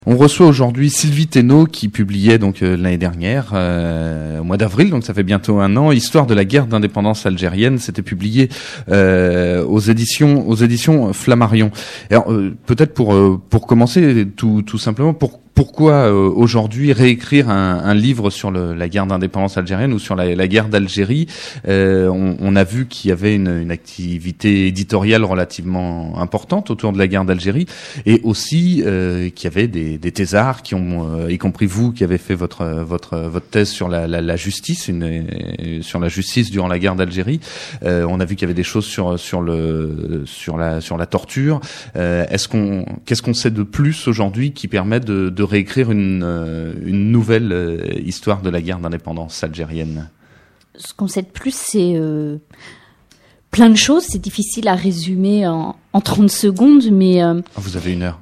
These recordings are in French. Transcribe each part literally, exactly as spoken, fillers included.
On reçoit aujourd'hui Sylvie Thénault qui publiait donc euh, l'année dernière, euh, au mois d'avril, donc ça fait bientôt un an, Histoire de la guerre d'indépendance algérienne. C'était publié euh, aux éditions aux éditions Flammarion. Alors euh, peut-être pour euh, pour commencer tout tout simplement, pour pourquoi euh, aujourd'hui réécrire un, un livre sur le, la guerre d'indépendance algérienne ou sur la, la guerre d'Algérie? euh, on, on a vu qu'il y avait une, une activité éditoriale relativement importante autour de la guerre d'Algérie, et aussi euh, qu'il y avait des, des thésards qui ont, euh, y compris vous, qui avez fait votre votre votre thèse sur la, la, la justice, une, euh, sur la justice durant la guerre d'Algérie. Euh, on a vu qu'il y avait des choses sur sur le sur la sur la torture. Euh, est-ce qu'on qu'est-ce qu'on sait de plus aujourd'hui qui permet de, de réécrire une, euh, une nouvelle euh, histoire de la guerre d'indépendance algérienne? Ce qu'on sait de plus, c'est euh, plein de choses. C'est difficile à résumer en, en trente secondes, mais... Euh, Vous avez une heure.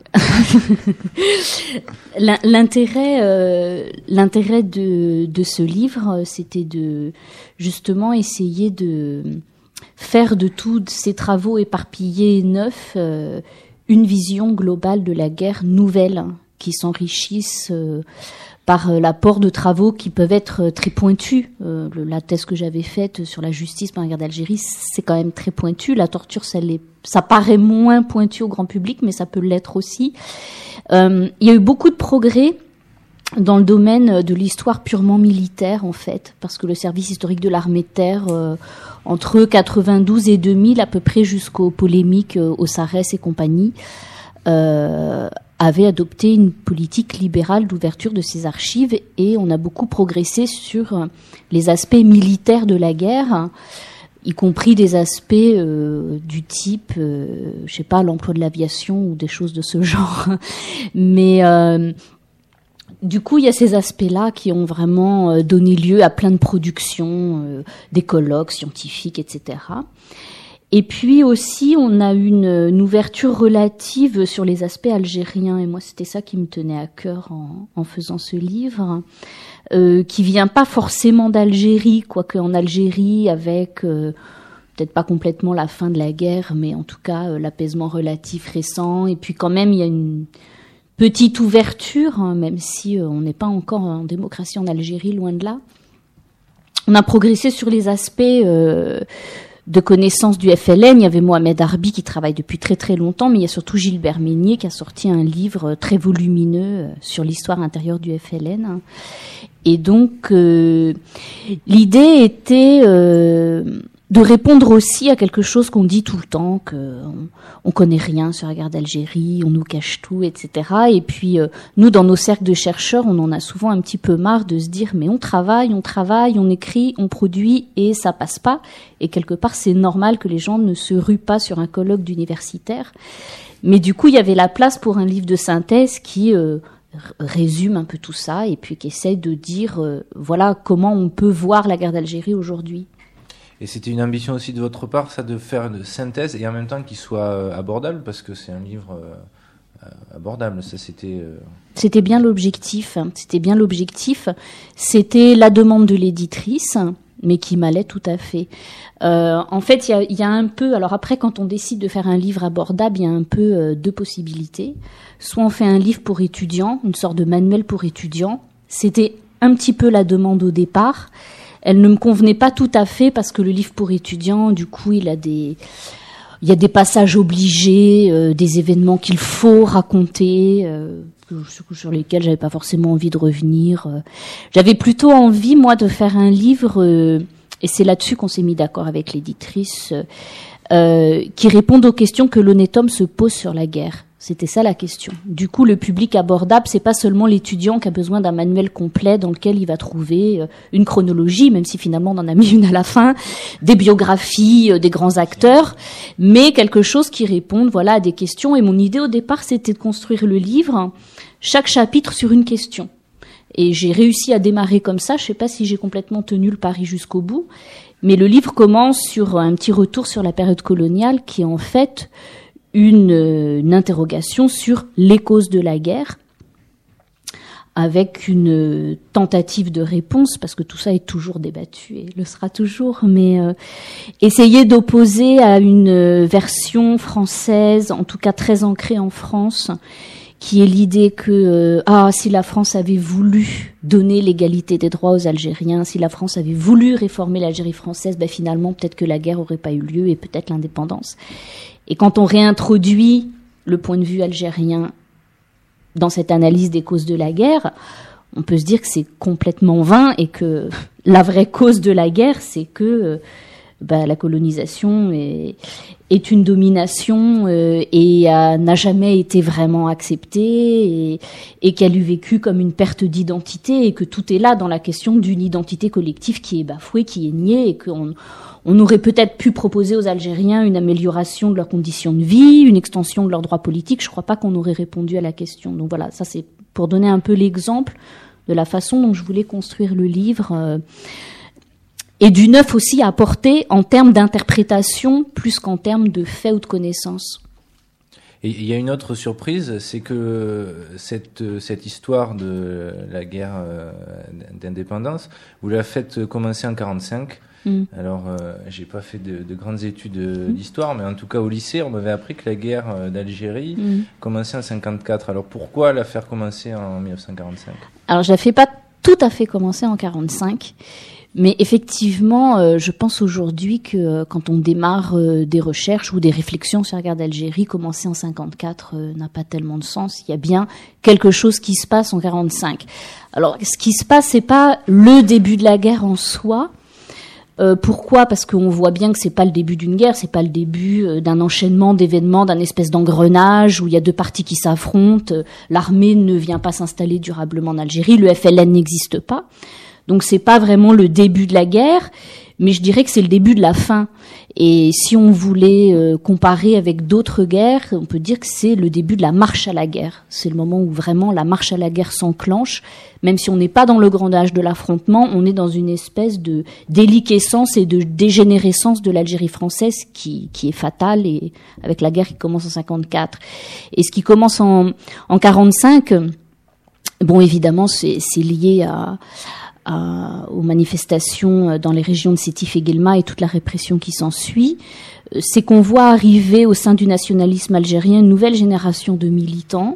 l'intérêt euh, l'intérêt de, de ce livre, c'était de justement essayer de faire de tous ces travaux éparpillés et neufs euh, une vision globale de la guerre nouvelle, qui s'enrichissent euh, par euh, l'apport de travaux qui peuvent être euh, très pointus. Euh, le, la thèse que j'avais faite sur la justice pendant la guerre d'Algérie, c'est quand même très pointu. La torture, ça, l'est, ça paraît moins pointu au grand public, mais ça peut l'être aussi. Euh, il y a eu beaucoup de progrès dans le domaine de l'histoire purement militaire, en fait, parce que le service historique de l'armée de terre, euh, entre quatre-vingt-douze et deux mille, à peu près jusqu'aux polémiques euh, au Sarès et compagnie, euh, avait adopté une politique libérale d'ouverture de ses archives, et on a beaucoup progressé sur les aspects militaires de la guerre, y compris des aspects euh, du type, euh, je sais pas, l'emploi de l'aviation ou des choses de ce genre. Mais euh, du coup, il y a ces aspects-là qui ont vraiment euh, donné lieu à plein de productions, euh, des colloques scientifiques, et cetera. Et puis aussi, on a une, une ouverture relative sur les aspects algériens. Et moi, c'était ça qui me tenait à cœur en, en faisant ce livre, euh, qui vient pas forcément d'Algérie, quoique en Algérie, avec euh, peut-être pas complètement la fin de la guerre, mais en tout cas euh, l'apaisement relatif récent. Et puis quand même, il y a une petite ouverture, hein, même si euh, on n'est pas encore en démocratie en Algérie, loin de là. On a progressé sur les aspects... Euh, de connaissance du F L N. Il y avait Mohamed Arbi qui travaille depuis très très longtemps, mais il y a surtout Gilbert Meignier qui a sorti un livre très volumineux sur l'histoire intérieure du F L N. Et donc, euh, l'idée était euh, de répondre aussi à quelque chose qu'on dit tout le temps, qu'on on connaît rien sur la guerre d'Algérie, on nous cache tout, et cetera. Et puis, euh, nous, dans nos cercles de chercheurs, on en a souvent un petit peu marre de se dire, mais on travaille, on travaille, on écrit, on produit, et ça passe pas. Et quelque part, c'est normal que les gens ne se ruent pas sur un colloque d'universitaires. Mais du coup, il y avait la place pour un livre de synthèse qui euh, résume un peu tout ça, et puis qui essaie de dire, euh, voilà, comment on peut voir la guerre d'Algérie aujourd'hui. Et c'était une ambition aussi de votre part, ça, de faire une synthèse et en même temps qu'il soit abordable, parce que c'est un livre euh, abordable. Ça, c'était. Euh... C'était bien l'objectif. C'était bien l'objectif. C'était la demande de l'éditrice, mais qui m'allait tout à fait. Euh, en fait, il y a, y a un peu. Alors après, quand on décide de faire un livre abordable, il y a un peu euh, deux possibilités. Soit on fait un livre pour étudiants, une sorte de manuel pour étudiants. C'était un petit peu la demande au départ. Elle ne me convenait pas tout à fait parce que le livre pour étudiants, du coup, il a des, il y a des passages obligés, euh, des événements qu'il faut raconter, euh, sur lesquels j'avais pas forcément envie de revenir. J'avais plutôt envie, moi, de faire un livre, euh, et c'est là-dessus qu'on s'est mis d'accord avec l'éditrice, euh, qui réponde aux questions que l'honnête homme se pose sur la guerre. C'était ça la question. Du coup, le public abordable, c'est pas seulement l'étudiant qui a besoin d'un manuel complet dans lequel il va trouver une chronologie, même si finalement on en a mis une à la fin, des biographies, des grands acteurs, mais quelque chose qui réponde, voilà, à des questions. Et mon idée au départ, c'était de construire le livre, chaque chapitre sur une question. Et j'ai réussi à démarrer comme ça. Je sais pas si j'ai complètement tenu le pari jusqu'au bout, mais le livre commence sur un petit retour sur la période coloniale, qui est en fait Une, une interrogation sur les causes de la guerre, avec une tentative de réponse, parce que tout ça est toujours débattu et le sera toujours, mais euh, essayer d'opposer à une version française, en tout cas très ancrée en France, qui est l'idée que euh, ah si la France avait voulu donner l'égalité des droits aux Algériens, si la France avait voulu réformer l'Algérie française, ben finalement peut-être que la guerre aurait pas eu lieu et peut-être l'indépendance. Et quand on réintroduit le point de vue algérien dans cette analyse des causes de la guerre, on peut se dire que c'est complètement vain et que la vraie cause de la guerre, c'est que euh, bah, la colonisation est, est une domination euh, et euh, n'a jamais été vraiment acceptée et, et qu'elle eut vécu comme une perte d'identité et que tout est là dans la question d'une identité collective qui est bafouée, qui est niée et qu'on on aurait peut-être pu proposer aux Algériens une amélioration de leurs conditions de vie, une extension de leurs droits politiques. Je crois pas qu'on aurait répondu à la question. Donc voilà, ça c'est pour donner un peu l'exemple de la façon dont je voulais construire le livre. Euh, et du neuf aussi à apporter en termes d'interprétation plus qu'en termes de faits ou de connaissances. Et il y a une autre surprise, c'est que cette, cette histoire de la guerre d'indépendance, vous la faites commencer en quarante-cinq. Mm. Alors, euh, j'ai pas fait de, de grandes études mm. d'histoire, mais en tout cas au lycée, on m'avait appris que la guerre d'Algérie mm. commençait en cinquante-quatre. Alors pourquoi la faire commencer en mille neuf cent quarante-cinq ? Alors, je la fais pas tout à fait commencer en quarante-cinq. Mais effectivement, euh, je pense aujourd'hui que euh, quand on démarre euh, des recherches ou des réflexions sur la guerre d'Algérie, commencer en cinquante-quatre euh, n'a pas tellement de sens. Il y a bien quelque chose qui se passe en quarante-cinq. Alors, ce qui se passe, c'est pas le début de la guerre en soi. Euh, pourquoi ? Parce qu'on voit bien que c'est pas le début d'une guerre, c'est pas le début euh, d'un enchaînement d'événements, d'un espèce d'engrenage où il y a deux parties qui s'affrontent. Euh, l'armée ne vient pas s'installer durablement en Algérie, le F L N n'existe pas. Donc c'est pas vraiment le début de la guerre, mais je dirais que c'est le début de la fin. Et si on voulait euh, comparer avec d'autres guerres, on peut dire que c'est le début de la marche à la guerre. C'est le moment où vraiment la marche à la guerre s'enclenche. Même si on n'est pas dans le grand âge de l'affrontement, on est dans une espèce de déliquescence et de dégénérescence de l'Algérie française qui, qui est fatale, et avec la guerre qui commence en cinquante-quatre. Et ce qui commence en, en quarante-cinq, bon évidemment c'est, c'est lié à... À, aux manifestations dans les régions de Sétif et Guelma et toute la répression qui s'ensuit, c'est qu'on voit arriver au sein du nationalisme algérien une nouvelle génération de militants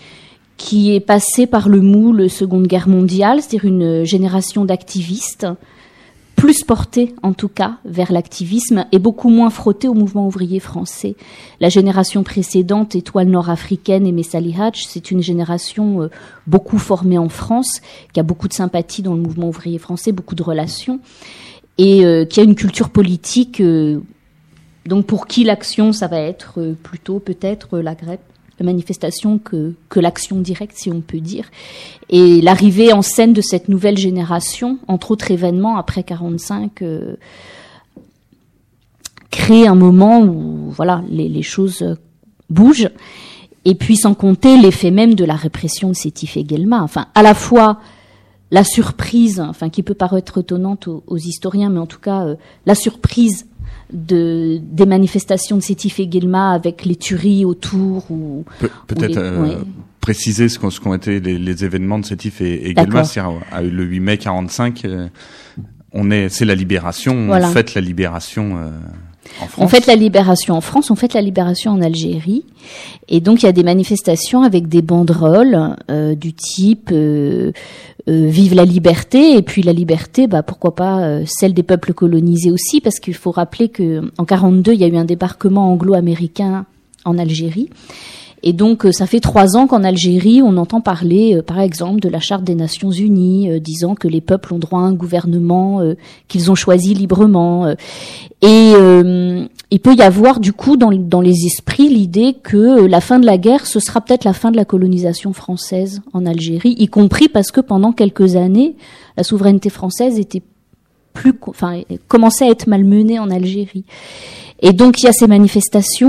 qui est passée par le moule Seconde Guerre mondiale, c'est-à-dire une génération d'activistes, plus portée en tout cas vers l'activisme et beaucoup moins frottée au mouvement ouvrier français. La génération précédente, Étoile nord-africaine et Messali Hadj, c'est une génération euh, beaucoup formée en France, qui a beaucoup de sympathie dans le mouvement ouvrier français, beaucoup de relations, et euh, qui a une culture politique, euh, donc pour qui l'action, ça va être euh, plutôt peut-être euh, la grève, la manifestation que, que l'action directe, si on peut dire. Et l'arrivée en scène de cette nouvelle génération, entre autres événements après quarante-cinq, euh, crée un moment où voilà, les, les choses bougent. Et puis sans compter l'effet même de la répression de Sétif et Guelma. Enfin, à la fois la surprise, enfin qui peut paraître étonnante aux, aux historiens, mais en tout cas euh, la surprise de des manifestations de Sétif et Guelma avec les tueries autour ou Pe- peut-être ou les, euh, ouais. préciser ce qu'ont, ce qu'ont été les, les événements de Sétif et, et Guelma, c'est le huit mai quarante-cinq. Euh, on est, c'est la libération. Voilà. On fête la libération. Euh, En France. On fête la libération en France, on fête la libération en Algérie, et donc il y a des manifestations avec des banderoles euh, du type euh, euh, vive la liberté, et puis la liberté, bah pourquoi pas euh, celle des peuples colonisés aussi, parce qu'il faut rappeler que en quarante-deux il y a eu un débarquement anglo-américain en Algérie. Et donc, ça fait trois ans qu'en Algérie, on entend parler, euh, par exemple, de la Charte des Nations Unies, euh, disant que les peuples ont droit à un gouvernement euh, qu'ils ont choisi librement. Euh, et euh, il peut y avoir, du coup, dans, dans les esprits, l'idée que la fin de la guerre, ce sera peut-être la fin de la colonisation française en Algérie, y compris parce que pendant quelques années, la souveraineté française était plus, enfin, commençait à être malmenée en Algérie. Et donc, il y a ces manifestations.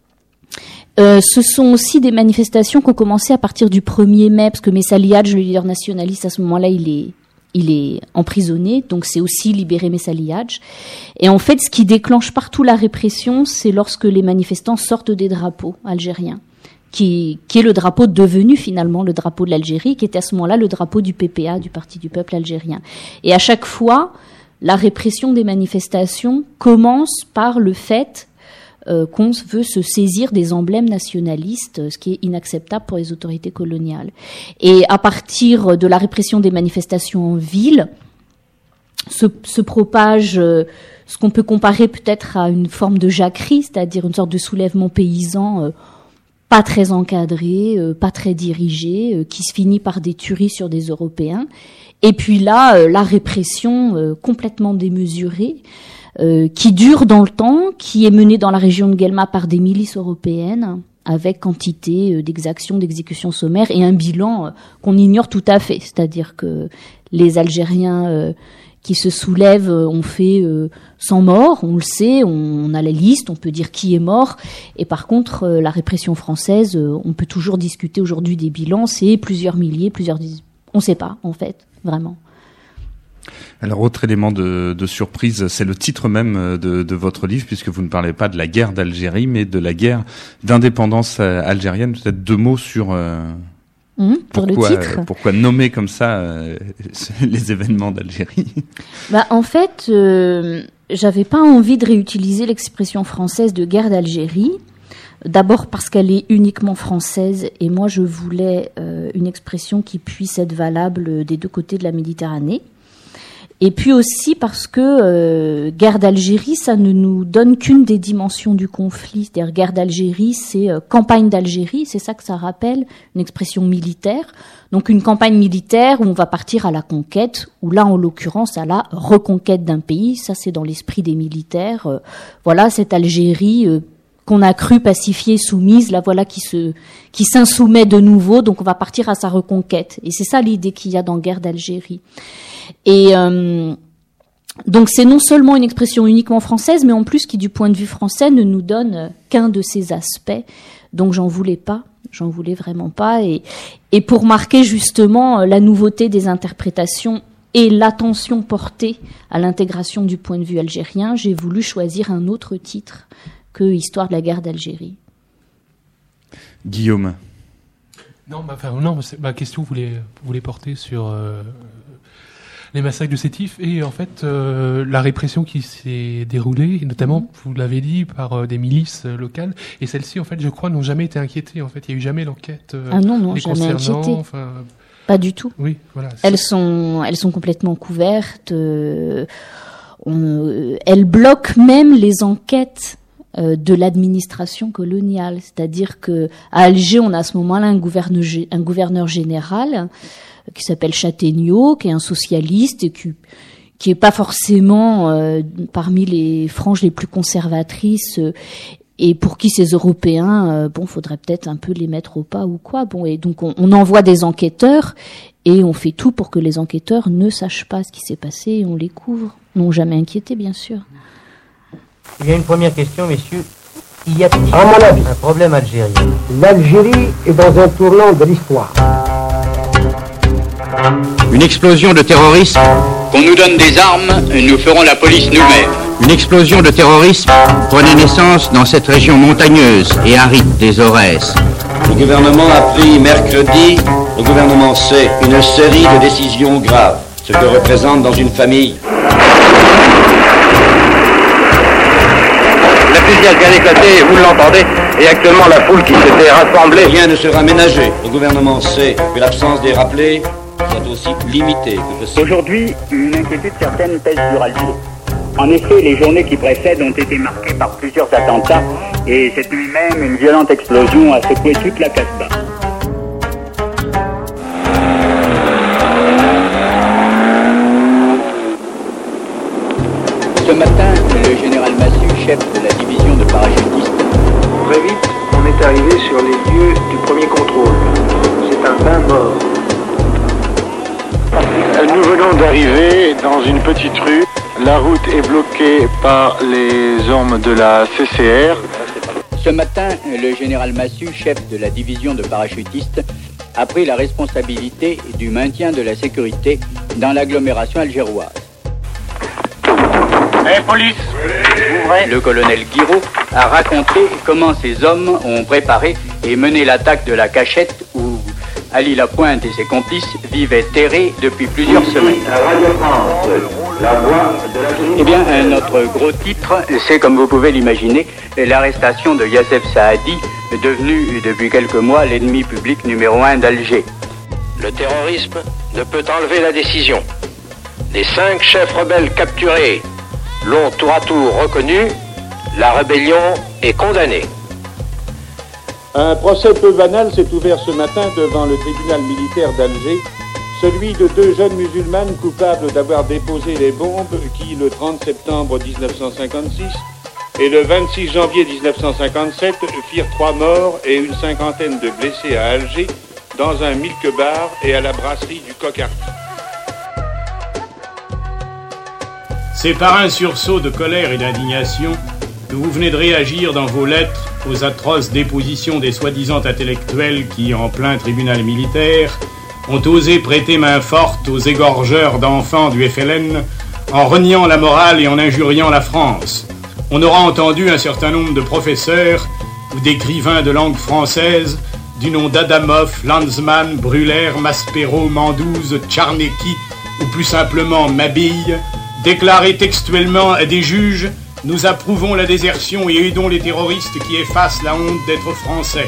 Euh, ce sont aussi des manifestations qui ont commencé à partir du premier mai, parce que Messali Hadj, le leader nationaliste, à ce moment-là, il est, il est emprisonné, donc c'est aussi libérer Messali Hadj. Et en fait, ce qui déclenche partout la répression, c'est lorsque les manifestants sortent des drapeaux algériens, qui, qui est le drapeau devenu finalement le drapeau de l'Algérie, qui était à ce moment-là le drapeau du P P A, du Parti du Peuple algérien. Et à chaque fois, la répression des manifestations commence par le fait euh, qu'on veut se saisir des emblèmes nationalistes, ce qui est inacceptable pour les autorités coloniales. Et à partir de la répression des manifestations en ville, se, se propage euh, ce qu'on peut comparer peut-être à une forme de jacquerie, c'est-à-dire une sorte de soulèvement paysan euh, pas très encadré, euh, pas très dirigé, euh, qui se finit par des tueries sur des Européens. Et puis là, euh, la répression euh, complètement démesurée, euh, qui dure dans le temps, qui est menée dans la région de Guelma par des milices européennes, avec quantité euh, d'exactions, d'exécutions sommaires, et un bilan euh, qu'on ignore tout à fait. C'est-à-dire que les Algériens euh, qui se soulèvent euh, ont fait euh, cent morts, on le sait, on a la liste, on peut dire qui est mort. Et par contre, euh, la répression française, euh, on peut toujours discuter aujourd'hui des bilans, c'est plusieurs milliers, plusieurs dizaines. On ne sait pas, en fait, vraiment. Alors, autre élément de, de surprise, c'est le titre même de, de votre livre, puisque vous ne parlez pas de la guerre d'Algérie, mais de la guerre d'indépendance algérienne. Peut-être deux mots sur... Euh... Mmh, pour pourquoi, le titre. Pourquoi nommer comme ça euh, les événements d'Algérie ? Bah, en fait, euh, j'avais pas envie de réutiliser l'expression française de guerre d'Algérie. D'abord parce qu'elle est uniquement française et moi je voulais euh, une expression qui puisse être valable des deux côtés de la Méditerranée. Et puis aussi parce que euh, guerre d'Algérie, ça ne nous donne qu'une des dimensions du conflit. C'est-à-dire guerre d'Algérie, c'est euh, campagne d'Algérie, c'est ça que ça rappelle, une expression militaire. Donc une campagne militaire où on va partir à la conquête, ou là en l'occurrence à la reconquête d'un pays. Ça c'est dans l'esprit des militaires. Euh, voilà cette Algérie euh, qu'on a cru pacifiée, soumise, la voilà qui se qui s'insoumet de nouveau. Donc on va partir à sa reconquête. Et c'est ça l'idée qu'il y a dans guerre d'Algérie. Et euh, donc c'est non seulement une expression uniquement française, mais en plus qui, du point de vue français, ne nous donne qu'un de ces aspects. Donc j'en voulais pas, j'en voulais vraiment pas. Et, et pour marquer justement la nouveauté des interprétations et l'attention portée à l'intégration du point de vue algérien, j'ai voulu choisir un autre titre que Histoire de la guerre d'Algérie. Guillaume. Non, ma, enfin, non ma question voulait, voulait porter sur... Euh, les massacres de Sétif et en fait euh, la répression qui s'est déroulée, notamment, vous l'avez dit, par euh, des milices euh, locales. Et celles-ci, en fait, je crois, n'ont jamais été inquiétées. En fait, il n'y a eu jamais l'enquête euh, ah non, non, les jamais concernant. Enfin, pas du tout. Oui, voilà. Elles sont, elles sont complètement couvertes. Euh, on, elles bloquent même les enquêtes euh, de l'administration coloniale. C'est-à-dire que à Alger, on a à ce moment-là un gouverneur, un gouverneur général qui s'appelle Châtaigneau, qui est un socialiste et qui qui est pas forcément euh, parmi les franges les plus conservatrices euh, et pour qui ces Européens, euh, bon, faudrait peut-être un peu les mettre au pas ou quoi. Bon, et donc on, on envoie des enquêteurs et on fait tout pour que les enquêteurs ne sachent pas ce qui s'est passé et on les couvre. N'ont jamais inquiété, bien sûr. Il y a une première question, messieurs. Y a-t-il à mon avis un problème algérien ? L'Algérie est dans un tournant de l'histoire. Une explosion de terrorisme. Qu'on nous donne des armes, nous ferons la police nous-mêmes. Une explosion de terrorisme prenait naissance dans cette région montagneuse et aride des Aurès. Le gouvernement a pris mercredi, le gouvernement sait, une série de décisions graves, ce que représente dans une famille. La fusillade vient d'éclater, vous l'entendez, et actuellement la foule qui s'était rassemblée... Rien ne sera ménagé. Le gouvernement sait que l'absence des rappelés est aussi limitée que possible. Aujourd'hui, une inquiétude certaine pèse sur Alger. En effet, les journées qui précèdent ont été marquées par plusieurs attentats et cette nuit même, une violente explosion a secoué toute la Casbah. Ce matin, le général Massu, chef de la division de parachutistes... Très vite, on est arrivé sur les lieux du premier contrôle. C'est un bain mort. Nous venons d'arriver dans une petite rue. La route est bloquée par les hommes de la C C R. Ce matin, le général Massu, chef de la division de parachutistes, a pris la responsabilité du maintien de la sécurité dans l'agglomération algéroise. Hey, police, ouvrez. Le colonel Guiraud a raconté comment ces hommes ont préparé et mené l'attaque de la cachette où Ali Lapointe et ses complices vivaient terrés depuis plusieurs semaines. Radio France, La voix de la vérité. Eh bien, euh, notre gros titre, c'est, comme vous pouvez l'imaginer, l'arrestation de Youssef Saadi, devenu depuis quelques mois l'ennemi public numéro un d'Alger. Le terrorisme ne peut enlever la décision. Les cinq chefs rebelles capturés l'ont tour à tour reconnu. La rébellion est condamnée. Un procès peu banal s'est ouvert ce matin devant le tribunal militaire d'Alger, celui de deux jeunes musulmanes coupables d'avoir déposé les bombes qui, le trente septembre dix-neuf cent cinquante-six et le vingt-six janvier dix-neuf cent cinquante-sept, firent trois morts et une cinquantaine de blessés à Alger, dans un milk-bar et à la brasserie du Coq Arty. C'est par un sursaut de colère et d'indignation que vous venez de réagir dans vos lettres aux atroces dépositions des soi-disant intellectuels qui, en plein tribunal militaire, ont osé prêter main forte aux égorgeurs d'enfants du F L N en reniant la morale et en injuriant la France. On aura entendu un certain nombre de professeurs ou d'écrivains de langue française du nom d'Adamov, Lanzmann, Brûlère, Maspero, Mandouze, Tcharnéki ou plus simplement Mabille déclarer textuellement à des juges: nous approuvons la désertion et aidons les terroristes qui effacent la honte d'être français.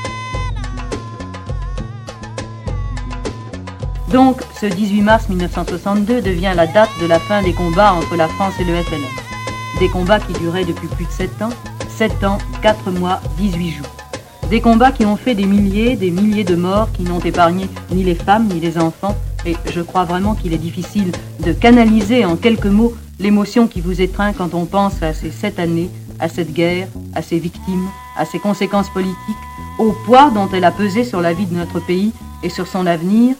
Donc, ce dix-huit mars mille neuf cent soixante-deux devient la date de la fin des combats entre la France et le F L N. Des combats qui duraient depuis plus de sept ans, sept ans, quatre mois, dix-huit jours. Des combats qui ont fait des milliers, des milliers de morts, qui n'ont épargné ni les femmes, ni les enfants. Et je crois vraiment qu'il est difficile de canaliser en quelques mots l'émotion qui vous étreint quand on pense à ces sept années, à cette guerre, à ses victimes, à ses conséquences politiques, au poids dont elle a pesé sur la vie de notre pays et sur son avenir.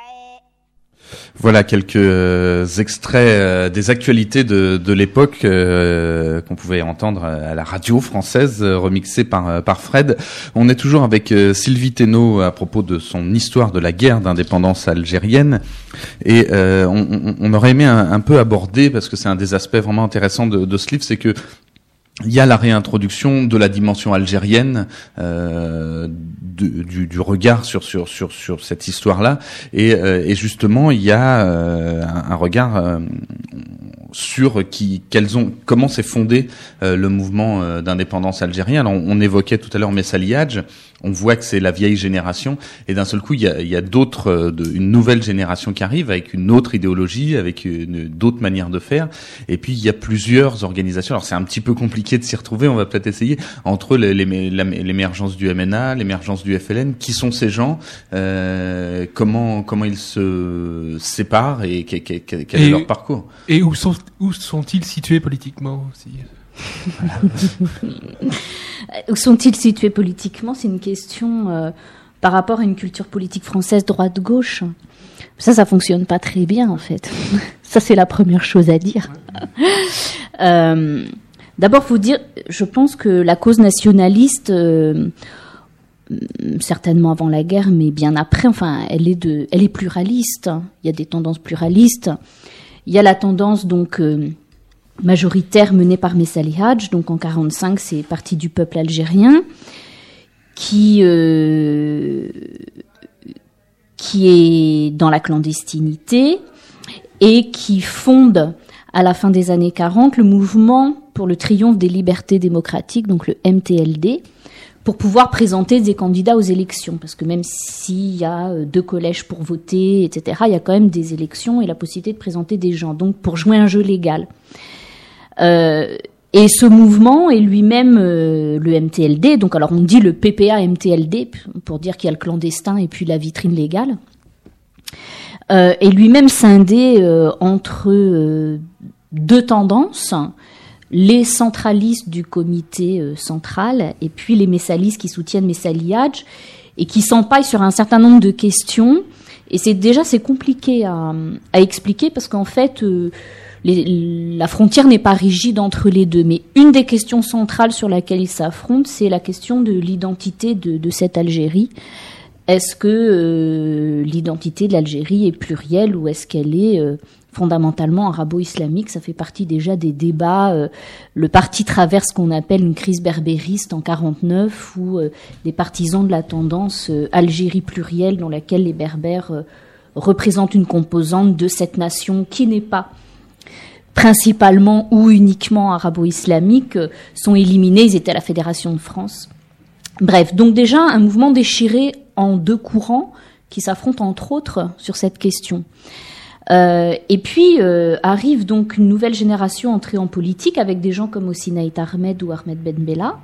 Voilà quelques euh, extraits euh, des actualités de, de l'époque euh, qu'on pouvait entendre à la radio française, euh, remixée par, euh, par Fred. On est toujours avec euh, Sylvie Thénault à propos de son histoire de la guerre d'indépendance algérienne. Et euh, on, on aurait aimé un, un peu aborder, parce que c'est un des aspects vraiment intéressants de, de ce livre, c'est que il y a la réintroduction de la dimension algérienne, euh, de, du, du regard sur sur sur sur cette histoire-là, et, euh, et justement il y a euh, un, un regard euh, sur qui quels ont comment s'est fondé euh, le mouvement euh, d'indépendance algérien. Alors on, on évoquait tout à l'heure Messali Hadj. On voit que c'est la vieille génération, et d'un seul coup il y a, il y a d'autres, euh, de, une nouvelle génération qui arrive avec une autre idéologie, avec une, d'autres manières de faire. Et puis il y a plusieurs organisations. Alors c'est un petit peu compliqué de s'y retrouver. On va peut-être essayer entre les, les, l'émergence du M N A, l'émergence du F L N. Qui sont ces gens, euh, comment comment ils se séparent et quel, quel, quel est et, leur parcours? Et où sont où sont-ils situés politiquement aussi? Où sont-ils situés politiquement? C'est une question euh, par rapport à une culture politique française droite-gauche. Ça, ça fonctionne pas très bien en fait. Ça, c'est la première chose à dire. euh, d'abord, faut dire, je pense que la cause nationaliste, euh, certainement avant la guerre, mais bien après, enfin, elle est de, elle est pluraliste. Il y a des tendances pluralistes. Il y a la tendance donc euh, majoritaire menée par Messali Hadj, donc en quarante-cinq, c'est Parti du peuple algérien, qui euh, qui est dans la clandestinité et qui fonde à la fin des années quarante le mouvement pour le triomphe des libertés démocratiques, donc le M T L D, pour pouvoir présenter des candidats aux élections, parce que même s'il y a deux collèges pour voter, et cetera, il y a quand même des élections et la possibilité de présenter des gens, donc pour jouer un jeu légal. Euh, et ce mouvement est lui-même euh, le M T L D, donc alors on dit le P P A M T L D, pour dire qu'il y a le clandestin et puis la vitrine légale, euh, est lui-même scindé euh, entre euh, deux tendances, les centralistes du comité euh, central et puis les messalistes qui soutiennent Messali Hadj et qui s'empaillent sur un certain nombre de questions. Et c'est déjà c'est compliqué à, à expliquer parce qu'en fait euh, les, la frontière n'est pas rigide entre les deux. Mais une des questions centrales sur laquelle ils s'affrontent, c'est la question de l'identité de, de cette Algérie. Est-ce que euh, l'identité de l'Algérie est plurielle ou est-ce qu'elle est euh, fondamentalement arabo-islamique? Ça fait partie déjà des débats. Euh, le parti traverse ce qu'on appelle une crise berbériste en quarante-neuf, où euh, des partisans de la tendance euh, Algérie plurielle, dans laquelle les Berbères euh, représentent une composante de cette nation qui n'est pas principalement ou uniquement arabo-islamiques, euh, sont éliminés. Ils étaient à la Fédération de France. Bref, donc déjà un mouvement déchiré en deux courants qui s'affrontent entre autres sur cette question. Euh, et puis euh, arrive donc une nouvelle génération entrée en politique avec des gens comme Hosseini Ahmed ou Ahmed Ben Bella,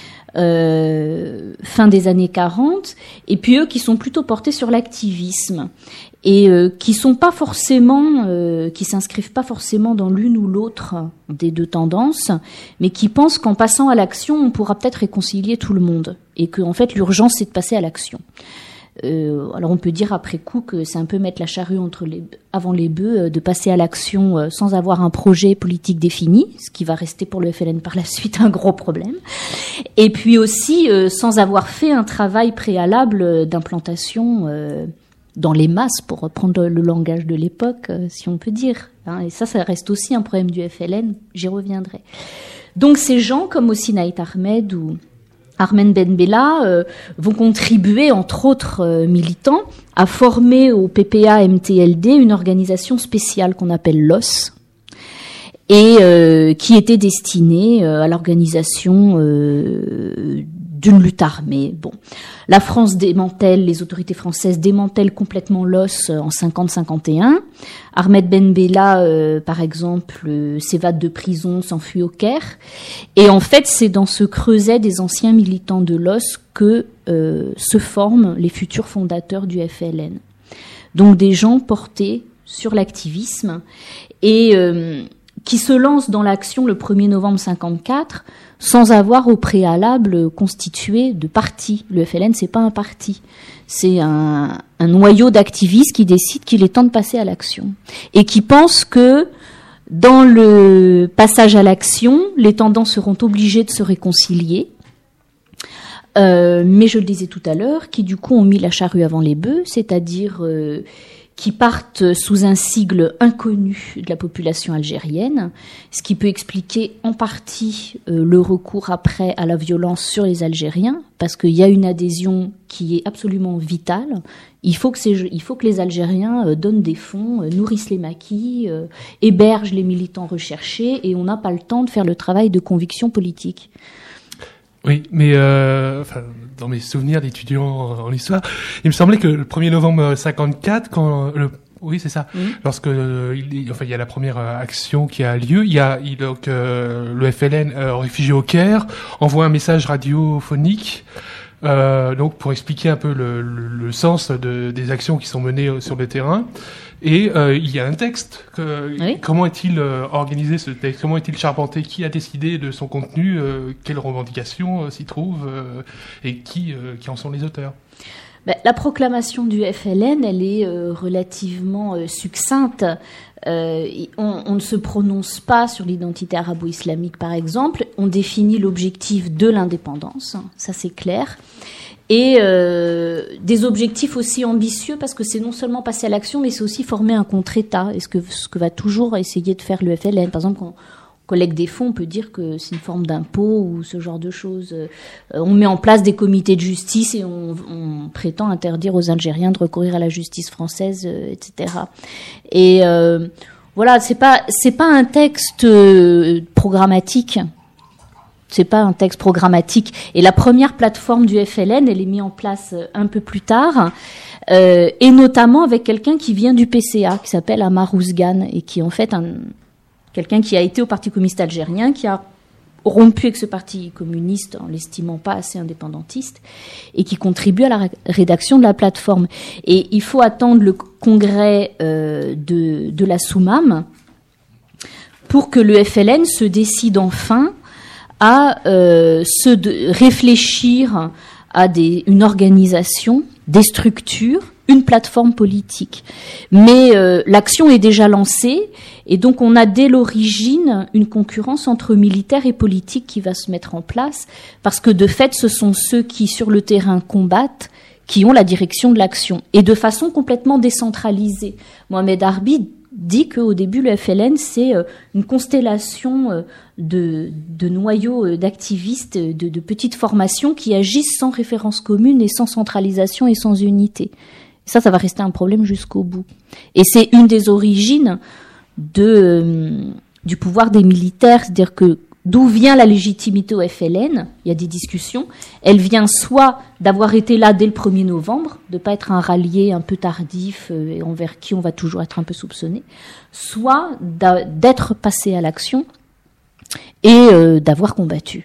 euh, fin des années quarante, et puis eux qui sont plutôt portés sur l'activisme et euh, qui sont pas forcément, euh, qui s'inscrivent pas forcément dans l'une ou l'autre des deux tendances, mais qui pensent qu'en passant à l'action, on pourra peut-être réconcilier tout le monde et que en fait l'urgence c'est de passer à l'action. Euh, alors on peut dire après coup que c'est un peu mettre la charrue entre les, avant les bœufs, euh, de passer à l'action euh, sans avoir un projet politique défini, ce qui va rester pour le F L N par la suite un gros problème. Et puis aussi euh, sans avoir fait un travail préalable d'implantation euh, dans les masses, pour reprendre le langage de l'époque, euh, si on peut dire. Hein. Et ça, ça reste aussi un problème du F L N, j'y reviendrai. Donc ces gens comme Hosseini Ahmed ou Ahmed Ben Bella euh, vont contribuer, entre autres euh, militants, à former au P P A M T L D une organisation spéciale qu'on appelle l'O S, et euh, qui était destinée euh, à l'organisation euh, d'une lutte armée. Bon, la France démantèle, les autorités françaises démantèlent complètement l'O S en cinquante cinquante et un. Ahmed Ben Bella, euh, par exemple, euh, s'évade de prison, s'enfuit au Caire. Et en fait, c'est dans ce creuset des anciens militants de l'O S que euh, se forment les futurs fondateurs du F L N. Donc des gens portés sur l'activisme et euh, qui se lancent dans l'action le premier novembre cinquante-quatre sans avoir au préalable constitué de parti. Le F L N, c'est pas un parti. C'est un, un noyau d'activistes qui décident qu'il est temps de passer à l'action. Et qui pensent que dans le passage à l'action, les tendances seront obligées de se réconcilier. Euh, mais je le disais tout à l'heure, qui du coup ont mis la charrue avant les bœufs, c'est-à-dire euh, qui partent sous un sigle inconnu de la population algérienne, ce qui peut expliquer en partie euh, le recours après à la violence sur les Algériens, parce qu'il y a une adhésion qui est absolument vitale. Il faut que, ces, il faut que les Algériens euh, donnent des fonds, euh, nourrissent les maquis, euh, hébergent les militants recherchés, et on n'a pas le temps de faire le travail de conviction politique. Oui, mais euh, enfin, dans mes souvenirs d'étudiants en, en histoire, il me semblait que le premier novembre cinquante-quatre, quand le, oui c'est ça, mmh. lorsque euh, il, enfin il y a la première action qui a lieu, il y a il, donc euh, le F L N euh, réfugié au Caire envoie un message radiophonique. Euh, donc pour expliquer un peu le, le, le sens de, des actions qui sont menées sur le terrain. Et euh, il y a un texte. Que, oui. Comment est-il euh, organisé ce texte? Comment est-il charpenté? Qui a décidé de son contenu? euh, Quelles revendications euh, s'y trouvent euh, et qui, euh, qui en sont les auteurs? Ben, la proclamation du F L N, elle est euh, relativement euh, succincte. Euh, on, on ne se prononce pas sur l'identité arabo-islamique, par exemple. On définit l'objectif de l'indépendance, ça c'est clair. Et euh, des objectifs aussi ambitieux, parce que c'est non seulement passer à l'action, mais c'est aussi former un contre-État. Et ce que, ce que va toujours essayer de faire le F L N. Par exemple, quand on collecte des fonds, on peut dire que c'est une forme d'impôt ou ce genre de choses. Euh, on met en place des comités de justice et on, on prétend interdire aux Algériens de recourir à la justice française, euh, et cetera. Et euh, voilà, c'est pas c'est pas un texte euh, programmatique. C'est pas un texte programmatique. Et la première plateforme du F L N, elle est mise en place un peu plus tard, euh, et notamment avec quelqu'un qui vient du P C A, qui s'appelle Amar Ouzgan, et qui est en fait un, quelqu'un qui a été au Parti communiste algérien, qui a rompu avec ce parti communiste en l'estimant pas assez indépendantiste, et qui contribue à la rédaction de la plateforme. Et il faut attendre le congrès euh, de, de la Soumam pour que le F L N se décide enfin à euh, se de, réfléchir à des, une organisation, des structures, une plateforme politique. Mais euh, l'action est déjà lancée, et donc on a dès l'origine une concurrence entre militaires et politiques qui va se mettre en place, parce que de fait, ce sont ceux qui, sur le terrain, combattent, qui ont la direction de l'action, et de façon complètement décentralisée. Mohamed Harbi dit qu'au début, le F L N, c'est une constellation de, de noyaux d'activistes, de, de petites formations qui agissent sans référence commune et sans centralisation et sans unité. Ça, ça va rester un problème jusqu'au bout. Et c'est une des origines de, euh, du pouvoir des militaires, c'est-à-dire que d'où vient la légitimité au F L N? Il y a des discussions. Elle vient soit d'avoir été là dès le premier novembre, de pas être un rallié un peu tardif euh, et envers qui on va toujours être un peu soupçonné, soit d'être passé à l'action et euh, d'avoir combattu.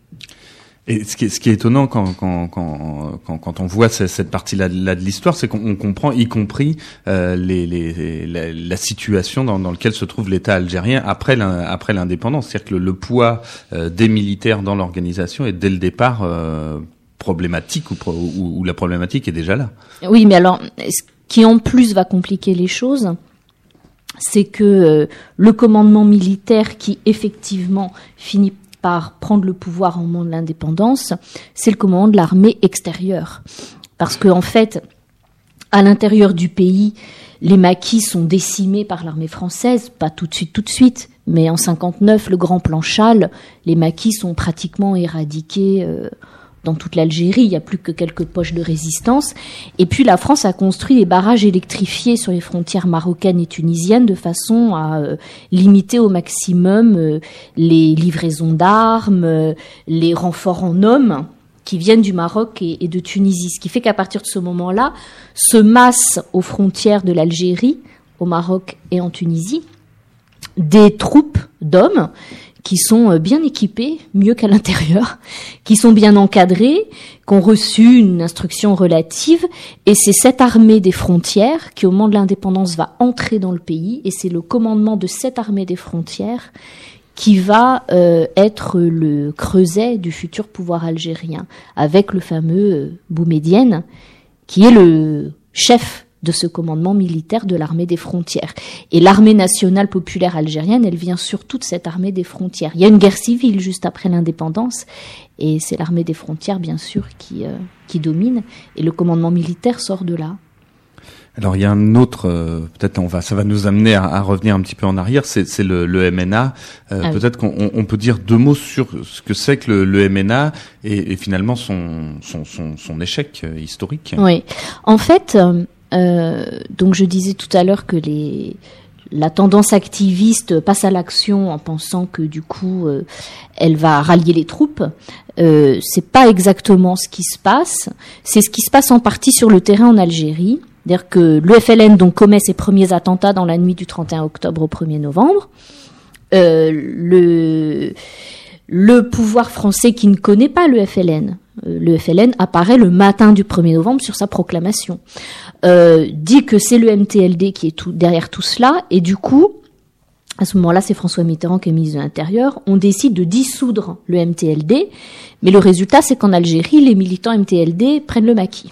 Et ce qui est, ce qui est étonnant quand, quand, quand, quand, quand on voit cette partie-là là de l'histoire, c'est qu'on comprend, y compris euh, les, les, la, la situation dans, dans laquelle se trouve l'État algérien après après l'indépendance. C'est-à-dire que le, le poids euh, des militaires dans l'organisation est dès le départ euh, problématique ou, ou, ou la problématique est déjà là. Oui, mais alors, ce qui en plus va compliquer les choses, c'est que euh, le commandement militaire qui effectivement finit par prendre le pouvoir au moment de l'indépendance, c'est le commandement de l'armée extérieure. Parce que en fait, à l'intérieur du pays, les maquis sont décimés par l'armée française, pas tout de suite, tout de suite, mais en cinquante-neuf, le grand plan Châle, les maquis sont pratiquement éradiqués euh, dans toute l'Algérie, il n'y a plus que quelques poches de résistance. Et puis la France a construit des barrages électrifiés sur les frontières marocaines et tunisiennes de façon à euh, limiter au maximum euh, les livraisons d'armes, euh, les renforts en hommes qui viennent du Maroc et, et de Tunisie. Ce qui fait qu'à partir de ce moment-là, se massent aux frontières de l'Algérie, au Maroc et en Tunisie, des troupes d'hommes qui sont bien équipés, mieux qu'à l'intérieur, qui sont bien encadrés, qui ont reçu une instruction relative, et c'est cette armée des frontières qui, au moment de l'indépendance, va entrer dans le pays, et c'est le commandement de cette armée des frontières qui va euh, être le creuset du futur pouvoir algérien, avec le fameux euh, Boumedienne, qui est le chef de ce commandement militaire de l'armée des frontières. Et l'armée nationale populaire algérienne, elle vient surtout de cette armée des frontières. Il y a une guerre civile juste après l'indépendance, et c'est l'armée des frontières, bien sûr, qui, euh, qui domine, et le commandement militaire sort de là. Alors il y a un autre, euh, peut-être on va, ça va nous amener à, à revenir un petit peu en arrière. C'est, c'est le, le M N A. Euh, ah peut-être oui. qu'on on peut dire deux mots sur ce que c'est que le, le M N A et, et finalement son, son, son, son échec euh, historique. Oui, en fait. Euh, Euh, donc je disais tout à l'heure que les, la tendance activiste passe à l'action en pensant que du coup euh, elle va rallier les troupes. Euh, c'est pas exactement ce qui se passe. C'est ce qui se passe en partie sur le terrain en Algérie. C'est-à-dire que le F L N donc commet ses premiers attentats dans la nuit du trente et un octobre au premier novembre. Euh, le le pouvoir français qui ne connaît pas le F L N. Le F L N apparaît le matin du premier novembre sur sa proclamation. Euh, dit que c'est le M T L D qui est tout, derrière tout cela, et du coup, à ce moment-là, c'est François Mitterrand qui est ministre de l'Intérieur, on décide de dissoudre le M T L D, mais le résultat, c'est qu'en Algérie, les militants M T L D prennent le maquis.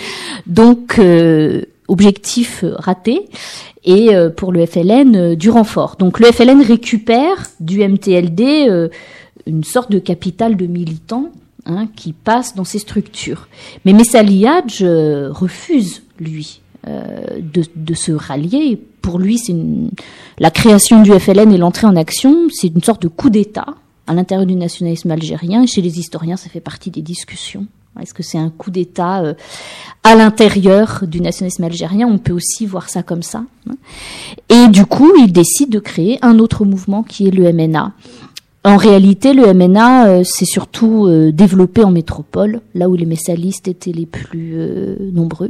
Donc, euh, objectif raté, et euh, pour le F L N, euh, du renfort. Donc le F L N récupère du M T L D euh, une sorte de capital de militants, Hein, qui passe dans ces structures. Mais Messali Hadj euh, refuse, lui, euh, de, de se rallier. Pour lui, c'est une... la création du F L N et l'entrée en action, c'est une sorte de coup d'État à l'intérieur du nationalisme algérien. Chez les historiens, ça fait partie des discussions. Est-ce que c'est un coup d'État euh, à l'intérieur du nationalisme algérien? On peut aussi voir ça comme ça. Hein. Et du coup, il décide de créer un autre mouvement qui est le M N A. En réalité, le M N A euh, s'est surtout euh, développé en métropole, là où les messalistes étaient les plus euh, nombreux,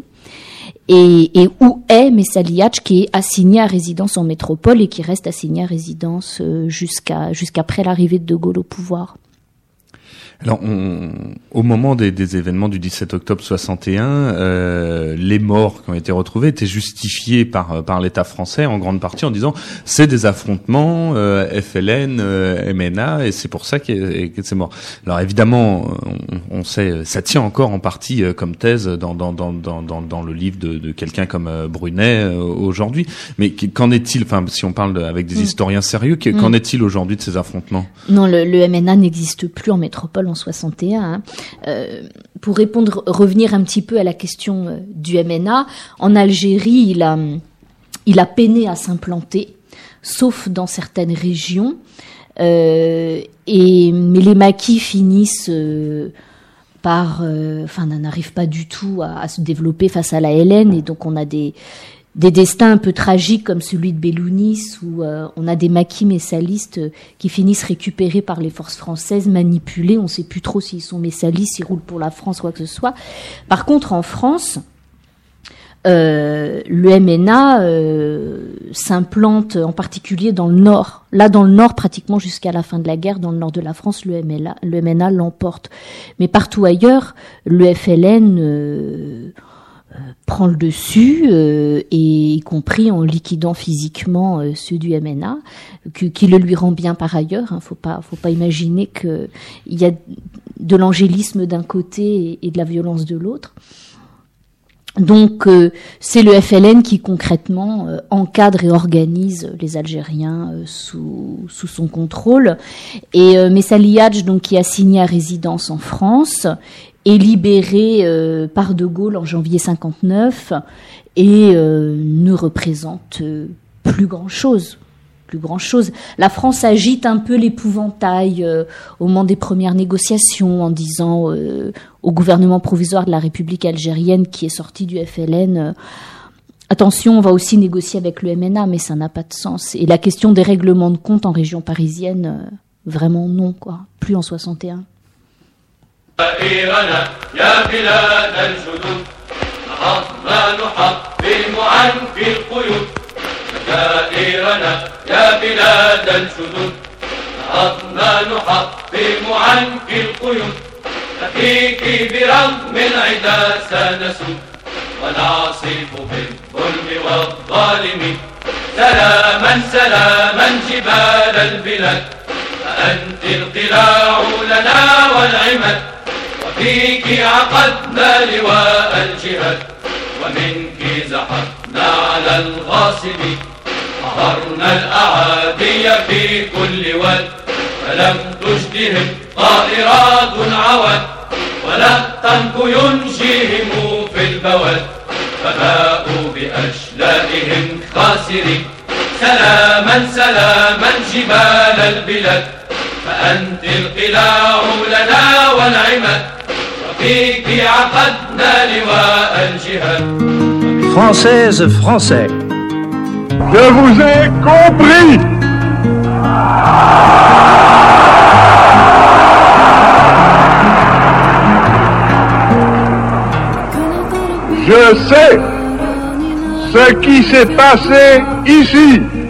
et, et où est Messali Hadj, qui est assigné à résidence en métropole et qui reste assigné à résidence euh, jusqu'à jusqu'après l'arrivée de De Gaulle au pouvoir. Alors, on, au moment des, des événements du dix-sept octobre soixante et un, euh, les morts qui ont été retrouvés étaient justifiés par par l'État français en grande partie en disant c'est des affrontements euh, F L N, euh, M N A et c'est pour ça que c'est mort. Alors évidemment, on, on sait, ça tient encore en partie euh, comme thèse dans dans dans dans dans le livre de, de quelqu'un comme euh, Brunet euh, aujourd'hui. Mais qu'en est-il? Enfin, si on parle de, avec des mmh. historiens sérieux, qu'en mmh. est-il aujourd'hui de ces affrontements? Non, le, le M N A n'existe plus en métropole en soixante et un. Hein. Euh, pour répondre, revenir un petit peu à la question euh, du M N A, en Algérie, il a, il a peiné à s'implanter, sauf dans certaines régions. Euh, et, mais les maquis finissent euh, par, euh, enfin, n'arrivent pas du tout à, à se développer face à la L N, et donc on a des des destins un peu tragiques comme celui de Bellounis, où euh, on a des maquis messalistes euh, qui finissent récupérés par les forces françaises, manipulés. On ne sait plus trop s'ils sont messalistes, s'ils roulent pour la France, quoi que ce soit. Par contre, en France, euh, le M N A euh, s'implante en particulier dans le Nord. Là, dans le Nord, pratiquement jusqu'à la fin de la guerre, dans le Nord de la France, le M N A, le M N A l'emporte. Mais partout ailleurs, le F L N... Euh, Euh, prend le dessus, euh, et y compris en liquidant physiquement euh, ceux du M N A, que, qui le lui rend bien par ailleurs. Hein, faut pas, faut pas imaginer que il y a de l'angélisme d'un côté et, et de la violence de l'autre. Donc euh, c'est le F L N qui concrètement euh, encadre et organise les Algériens euh, sous sous son contrôle. Et euh, Messali Hadj, donc qui a signé à résidence en France, est libéré euh, par De Gaulle en janvier cinquante-neuf et euh, ne représente euh, plus grand-chose. Plus grand-chose. La France agite un peu l'épouvantail euh, au moment des premières négociations en disant euh, au gouvernement provisoire de la République algérienne qui est sorti du F L N euh, attention, on va aussi négocier avec le M N A, mais ça n'a pas de sens. Et la question des règlements de compte en région parisienne, euh, vraiment non, quoi. Plus en soixante et un. دائرنا يا بلاد الجدود نهضنا نحطم عنك القيود دائرنا يا بلاد الجدود نهضنا نحطم عنك القيود فيك برغم العدا سنسود ونعصف بالظلم والظالمين سلاما سلاما جبال البلاد فأنت القلاع لنا والعماد وفيك عقدنا لواء الجهاد ومنك زحفنا على الغاصبين قهرنا الأعادي في كل واد فلم تجدهم طائرات عواد ولا الطنك ينجيهم في البواد فباءوا بأشلائهم خاسرين سلاما سلاما جبال البلاد فأنت القلاع لنا والعماد وفيك عقدنا لواء الجهاد. Françaises, Français, je vous ai compris. Je sais ce qui s'est passé ici.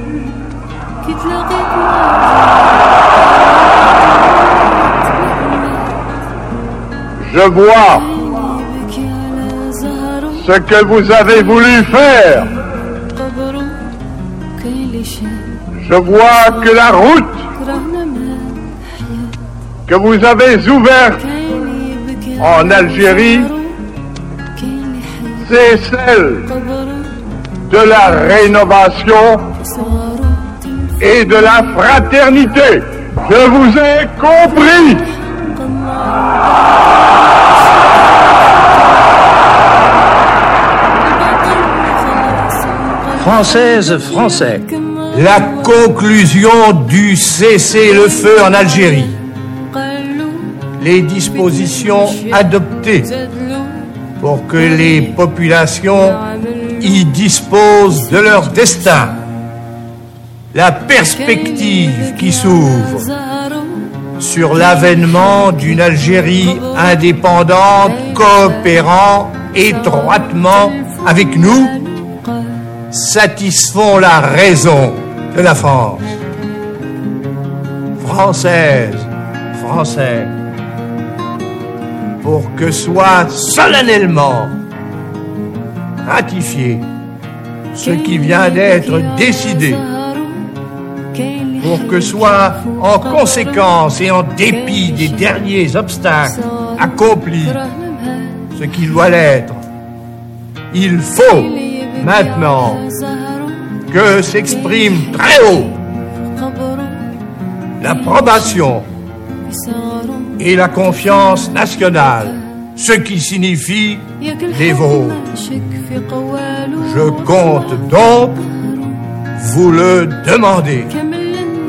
Je vois ce que vous avez voulu faire. Je vois que la route que vous avez ouverte en Algérie, c'est celle de la rénovation et de la fraternité. Je vous ai compris. Françaises, Français, la conclusion du cessez-le-feu en Algérie, les dispositions adoptées pour que les populations y disposent de leur destin, la perspective qui s'ouvre sur l'avènement d'une Algérie indépendante coopérant étroitement avec nous, satisfont la raison de la France. Françaises, Français, pour que soit solennellement ratifié ce qui vient d'être décidé, pour que soit en conséquence et en dépit des derniers obstacles accompli ce qui doit l'être. Il faut maintenant que s'exprime très haut l'approbation et la confiance nationale, ce qui signifie les vôtres. Je compte donc vous le demander.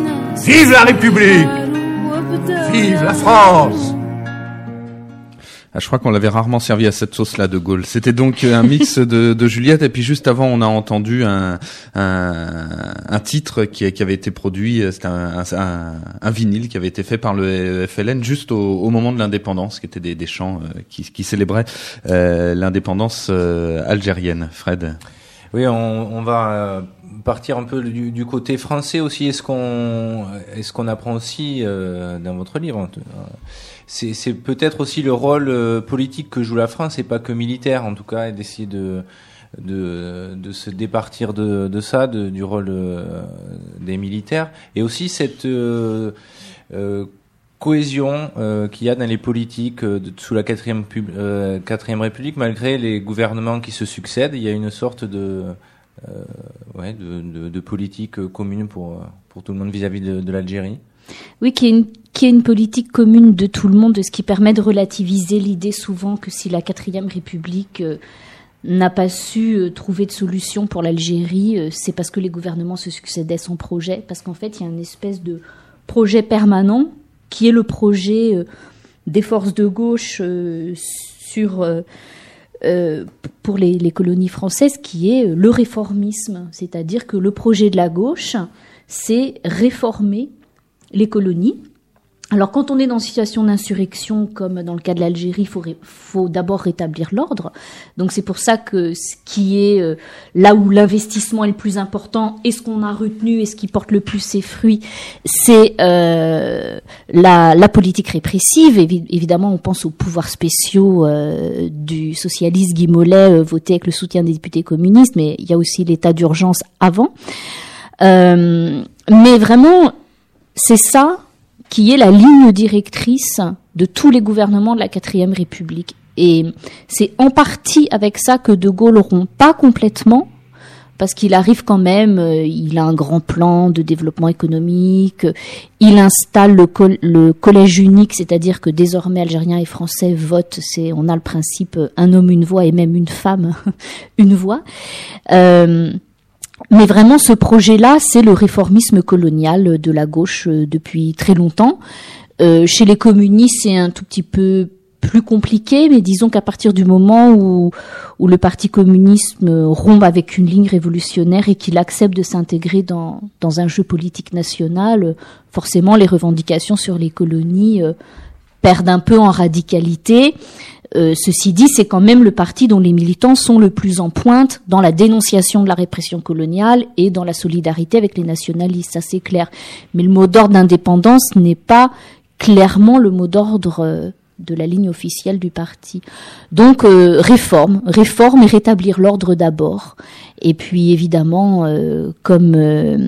Vive la République! Vive la France! Ah, je crois qu'on l'avait rarement servi à cette sauce-là, De Gaulle. C'était donc un mix de, de Juliette, et puis juste avant, on a entendu un, un, un titre qui, qui avait été produit, c'était un, un, un vinyle qui avait été fait par le F L N juste au, au moment de l'indépendance, qui étaient des, des chants euh, qui, qui célébraient euh, l'indépendance euh, algérienne. Fred. Oui, on, on va euh, partir un peu du, du côté français aussi. Est-ce qu'on, est-ce qu'on apprend aussi euh, dans votre livre? C'est, c'est peut-être aussi le rôle euh, politique que joue la France, et pas que militaire en tout cas, et d'essayer de de, de se départir de, de ça, de, du rôle euh, des militaires, et aussi cette euh, euh, cohésion euh, qu'il y a dans les politiques euh, de, sous la quatrième, pub, euh, quatrième République, malgré les gouvernements qui se succèdent. Il y a une sorte de euh, ouais de, de, de politique commune pour pour tout le monde vis-à-vis de, de l'Algérie. Oui, qui est une qui est une politique commune de tout le monde, ce qui permet de relativiser l'idée souvent que si la quatrième République euh, n'a pas su euh, trouver de solution pour l'Algérie, euh, c'est parce que les gouvernements se succédaient sans projet, parce qu'en fait il y a une espèce de projet permanent qui est le projet euh, des forces de gauche euh, sur euh, euh, pour les, les colonies françaises, qui est euh, le réformisme, c'est-à-dire que le projet de la gauche, c'est réformer les colonies. Alors, quand on est dans une situation d'insurrection, comme dans le cas de l'Algérie, il faut, ré- faut d'abord rétablir l'ordre. Donc, c'est pour ça que ce qui est euh, là où l'investissement est le plus important, et ce qu'on a retenu, et ce qui porte le plus ses fruits, c'est euh, la, la politique répressive. Évi- évidemment, on pense aux pouvoirs spéciaux euh, du socialiste Guy Mollet, euh, voté avec le soutien des députés communistes, mais il y a aussi l'état d'urgence avant. Euh, mais vraiment, c'est ça qui est la ligne directrice de tous les gouvernements de la quatrième République. Et c'est en partie avec ça que De Gaulle rompt pas complètement, parce qu'il arrive quand même, euh, il a un grand plan de développement économique, il installe le, col- le collège unique, c'est-à-dire que désormais Algériens et Français votent, c'est, on a le principe un homme, une voix, et même une femme, une voix. Euh, Mais vraiment, ce projet-là, c'est le réformisme colonial de la gauche euh, depuis très longtemps. Euh, chez les communistes, c'est un tout petit peu plus compliqué, mais disons qu'à partir du moment où, où le Parti communiste rompt avec une ligne révolutionnaire et qu'il accepte de s'intégrer dans, dans un jeu politique national, forcément, les revendications sur les colonies euh, perdent un peu en radicalité. Euh, ceci dit, c'est quand même le parti dont les militants sont le plus en pointe dans la dénonciation de la répression coloniale et dans la solidarité avec les nationalistes, ça c'est clair. Mais le mot d'ordre d'indépendance n'est pas clairement le mot d'ordre euh, de la ligne officielle du parti. Donc euh, réforme, réforme et rétablir l'ordre d'abord. Et puis évidemment, euh, comme... Euh,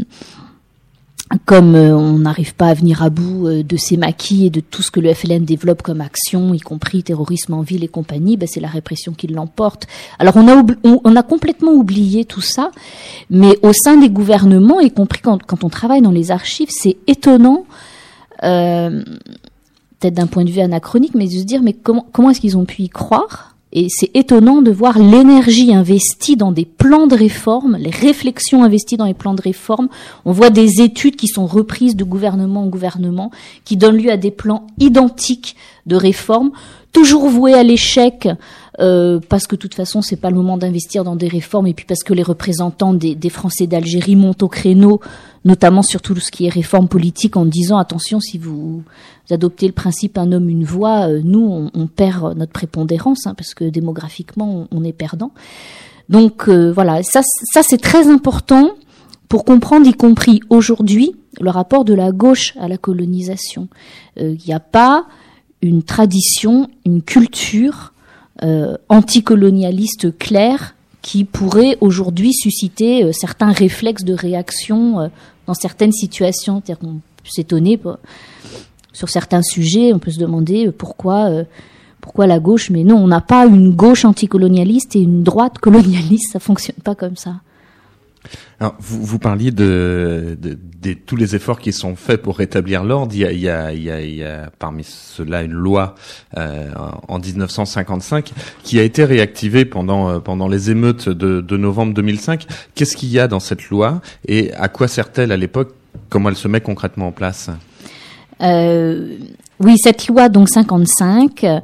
Comme euh, on n'arrive pas à venir à bout euh, de ces maquis et de tout ce que le F L N développe comme action, y compris terrorisme en ville et compagnie, ben c'est la répression qui l'emporte. Alors on a, oubli- on, on a complètement oublié tout ça, mais au sein des gouvernements, y compris quand, quand on travaille dans les archives, c'est étonnant, euh, peut-être d'un point de vue anachronique, mais de se dire mais comment, comment est-ce qu'ils ont pu y croire ? Et c'est étonnant de voir l'énergie investie dans des plans de réforme, les réflexions investies dans les plans de réforme. On voit des études qui sont reprises de gouvernement en gouvernement, qui donnent lieu à des plans identiques de réforme, toujours voués à l'échec, euh, parce que de toute façon, c'est pas le moment d'investir dans des réformes, et puis parce que les représentants des, des Français d'Algérie montent au créneau, notamment sur tout ce qui est réforme politique, en disant attention, si vous adoptez le principe un homme, une voix, euh, nous, on, on perd notre prépondérance, hein, parce que démographiquement, on, on est perdant. Donc euh, voilà, ça, ça c'est très important pour comprendre, y compris aujourd'hui, le rapport de la gauche à la colonisation. Il euh, n'y a pas une tradition, une culture euh, anticolonialiste claire qui pourrait aujourd'hui susciter euh, certains réflexes de réaction euh, dans certaines situations. C'est-à-dire qu'on peut s'étonner bah, sur certains sujets, on peut se demander euh, pourquoi, euh, pourquoi la gauche, mais non, on n'a pas une gauche anticolonialiste et une droite colonialiste, ça fonctionne pas comme ça. Alors, vous, vous parliez de, de, de tous les efforts qui sont faits pour rétablir l'ordre. Il y a, il y a, il y a, il y a parmi ceux-là une loi euh, en dix-neuf cent cinquante-cinq qui a été réactivée pendant pendant les émeutes de, de novembre deux mille cinq. Qu'est-ce qu'il y a dans cette loi et à quoi sert-elle à l'époque? Comment elle se met concrètement en place? euh, Oui, cette loi donc cinquante-cinq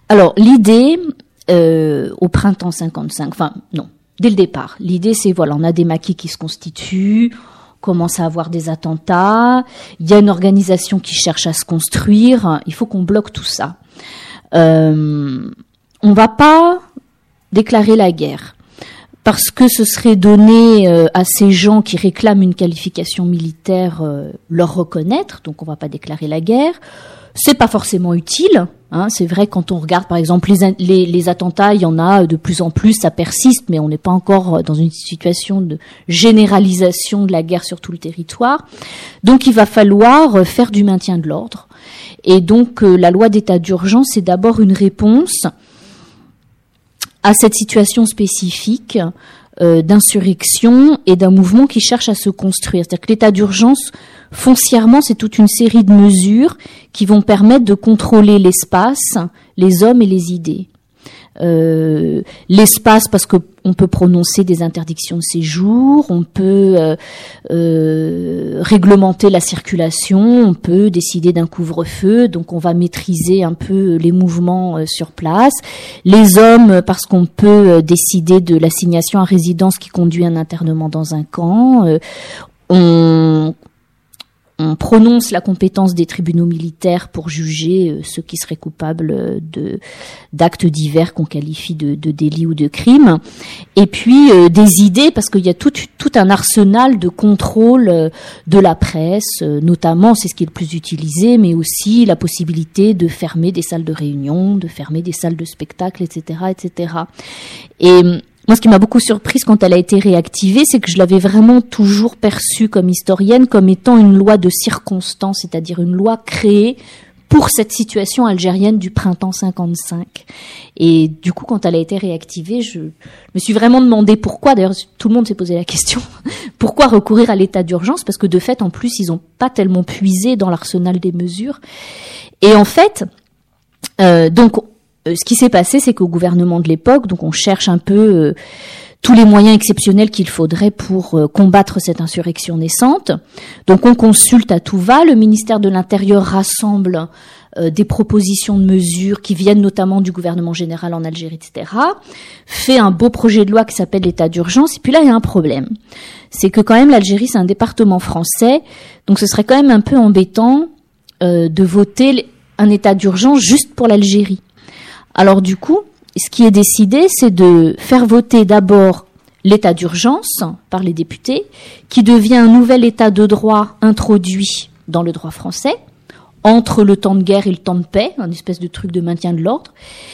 alors l'idée euh, au printemps cinquante-cinq, enfin non, dès le départ, l'idée c'est voilà, on a des maquis qui se constituent, on commence à avoir des attentats, il y a une organisation qui cherche à se construire, il faut qu'on bloque tout ça. Euh, on va pas déclarer la guerre. Parce que ce serait donner euh, à ces gens qui réclament une qualification militaire euh, leur reconnaître, donc on va pas déclarer la guerre. C'est pas forcément utile, hein, c'est vrai quand on regarde par exemple les, les, les attentats, il y en a de plus en plus, ça persiste, mais on n'est pas encore dans une situation de généralisation de la guerre sur tout le territoire. Donc il va falloir faire du maintien de l'ordre. Et donc euh, la loi d'état d'urgence est d'abord une réponse à cette situation spécifique euh, d'insurrection et d'un mouvement qui cherche à se construire. C'est-à-dire que l'état d'urgence, foncièrement, c'est toute une série de mesures qui vont permettre de contrôler l'espace, les hommes et les idées. Euh, l'espace parce que on peut prononcer des interdictions de séjour, on peut euh, euh, réglementer la circulation, on peut décider d'un couvre-feu, donc on va maîtriser un peu les mouvements euh, sur place. Les hommes parce qu'on peut euh, décider de l'assignation à résidence qui conduit à un internement dans un camp. Euh, on On prononce la compétence des tribunaux militaires pour juger euh, ceux qui seraient coupables de d'actes divers qu'on qualifie de, de délits ou de crimes. Et puis euh, des idées, parce qu'il y a tout, tout un arsenal de contrôle euh, de la presse, euh, notamment, c'est ce qui est le plus utilisé, mais aussi la possibilité de fermer des salles de réunion, de fermer des salles de spectacle, et cetera, et cetera. Et moi, ce qui m'a beaucoup surprise quand elle a été réactivée, c'est que je l'avais vraiment toujours perçue comme historienne comme étant une loi de circonstance, c'est-à-dire une loi créée pour cette situation algérienne du printemps cinquante-cinq. Et du coup, quand elle a été réactivée, je me suis vraiment demandé pourquoi, d'ailleurs tout le monde s'est posé la question, pourquoi recourir à l'état d'urgence, parce que de fait, en plus, ils n'ont pas tellement puisé dans l'arsenal des mesures. Et en fait, euh, donc... Euh, ce qui s'est passé, c'est qu'au gouvernement de l'époque, donc on cherche un peu euh, tous les moyens exceptionnels qu'il faudrait pour euh, combattre cette insurrection naissante. Donc on consulte à tout va. Le ministère de l'Intérieur rassemble euh, des propositions de mesures qui viennent notamment du gouvernement général en Algérie, et cetera. Fait un beau projet de loi qui s'appelle l'état d'urgence. Et puis là, il y a un problème. C'est que quand même, l'Algérie, c'est un département français. Donc ce serait quand même un peu embêtant euh, de voter un état d'urgence juste pour l'Algérie. Alors du coup, ce qui est décidé, c'est de faire voter d'abord l'état d'urgence par les députés, qui devient un nouvel état de droit introduit dans le droit français, entre le temps de guerre et le temps de paix, un espèce de truc de maintien de l'ordre.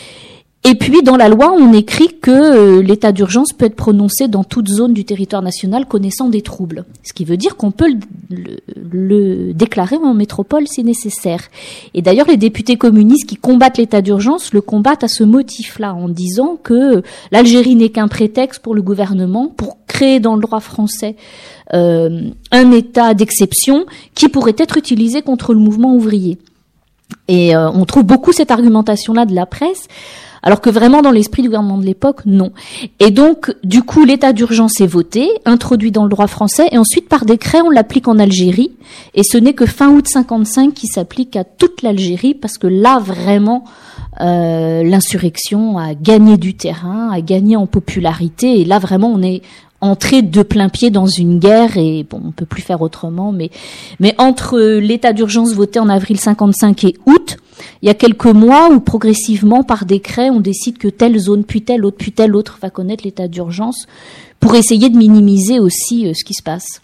Et puis, dans la loi, on écrit que euh, l'état d'urgence peut être prononcé dans toute zone du territoire national connaissant des troubles. Ce qui veut dire qu'on peut le, le, le déclarer en métropole si nécessaire. Et d'ailleurs, les députés communistes qui combattent l'état d'urgence le combattent à ce motif-là, en disant que l'Algérie n'est qu'un prétexte pour le gouvernement pour créer dans le droit français euh, un état d'exception qui pourrait être utilisé contre le mouvement ouvrier. Et euh, on trouve beaucoup cette argumentation-là de la presse, alors que vraiment dans l'esprit du gouvernement de l'époque, non. Et donc, du coup, l'état d'urgence est voté, introduit dans le droit français, et ensuite, par décret, on l'applique en Algérie, et ce n'est que fin août cinquante-cinq qui s'applique à toute l'Algérie, parce que là, vraiment, euh, l'insurrection a gagné du terrain, a gagné en popularité, et là, vraiment, on est entré de plein pied dans une guerre, et bon, on peut plus faire autrement, mais, mais entre l'état d'urgence voté en avril cinquante-cinq et août, il y a quelques mois où progressivement, par décret, on décide que telle zone, puis telle autre, puis telle autre va connaître l'état d'urgence pour essayer de minimiser aussi euh, ce qui se passe.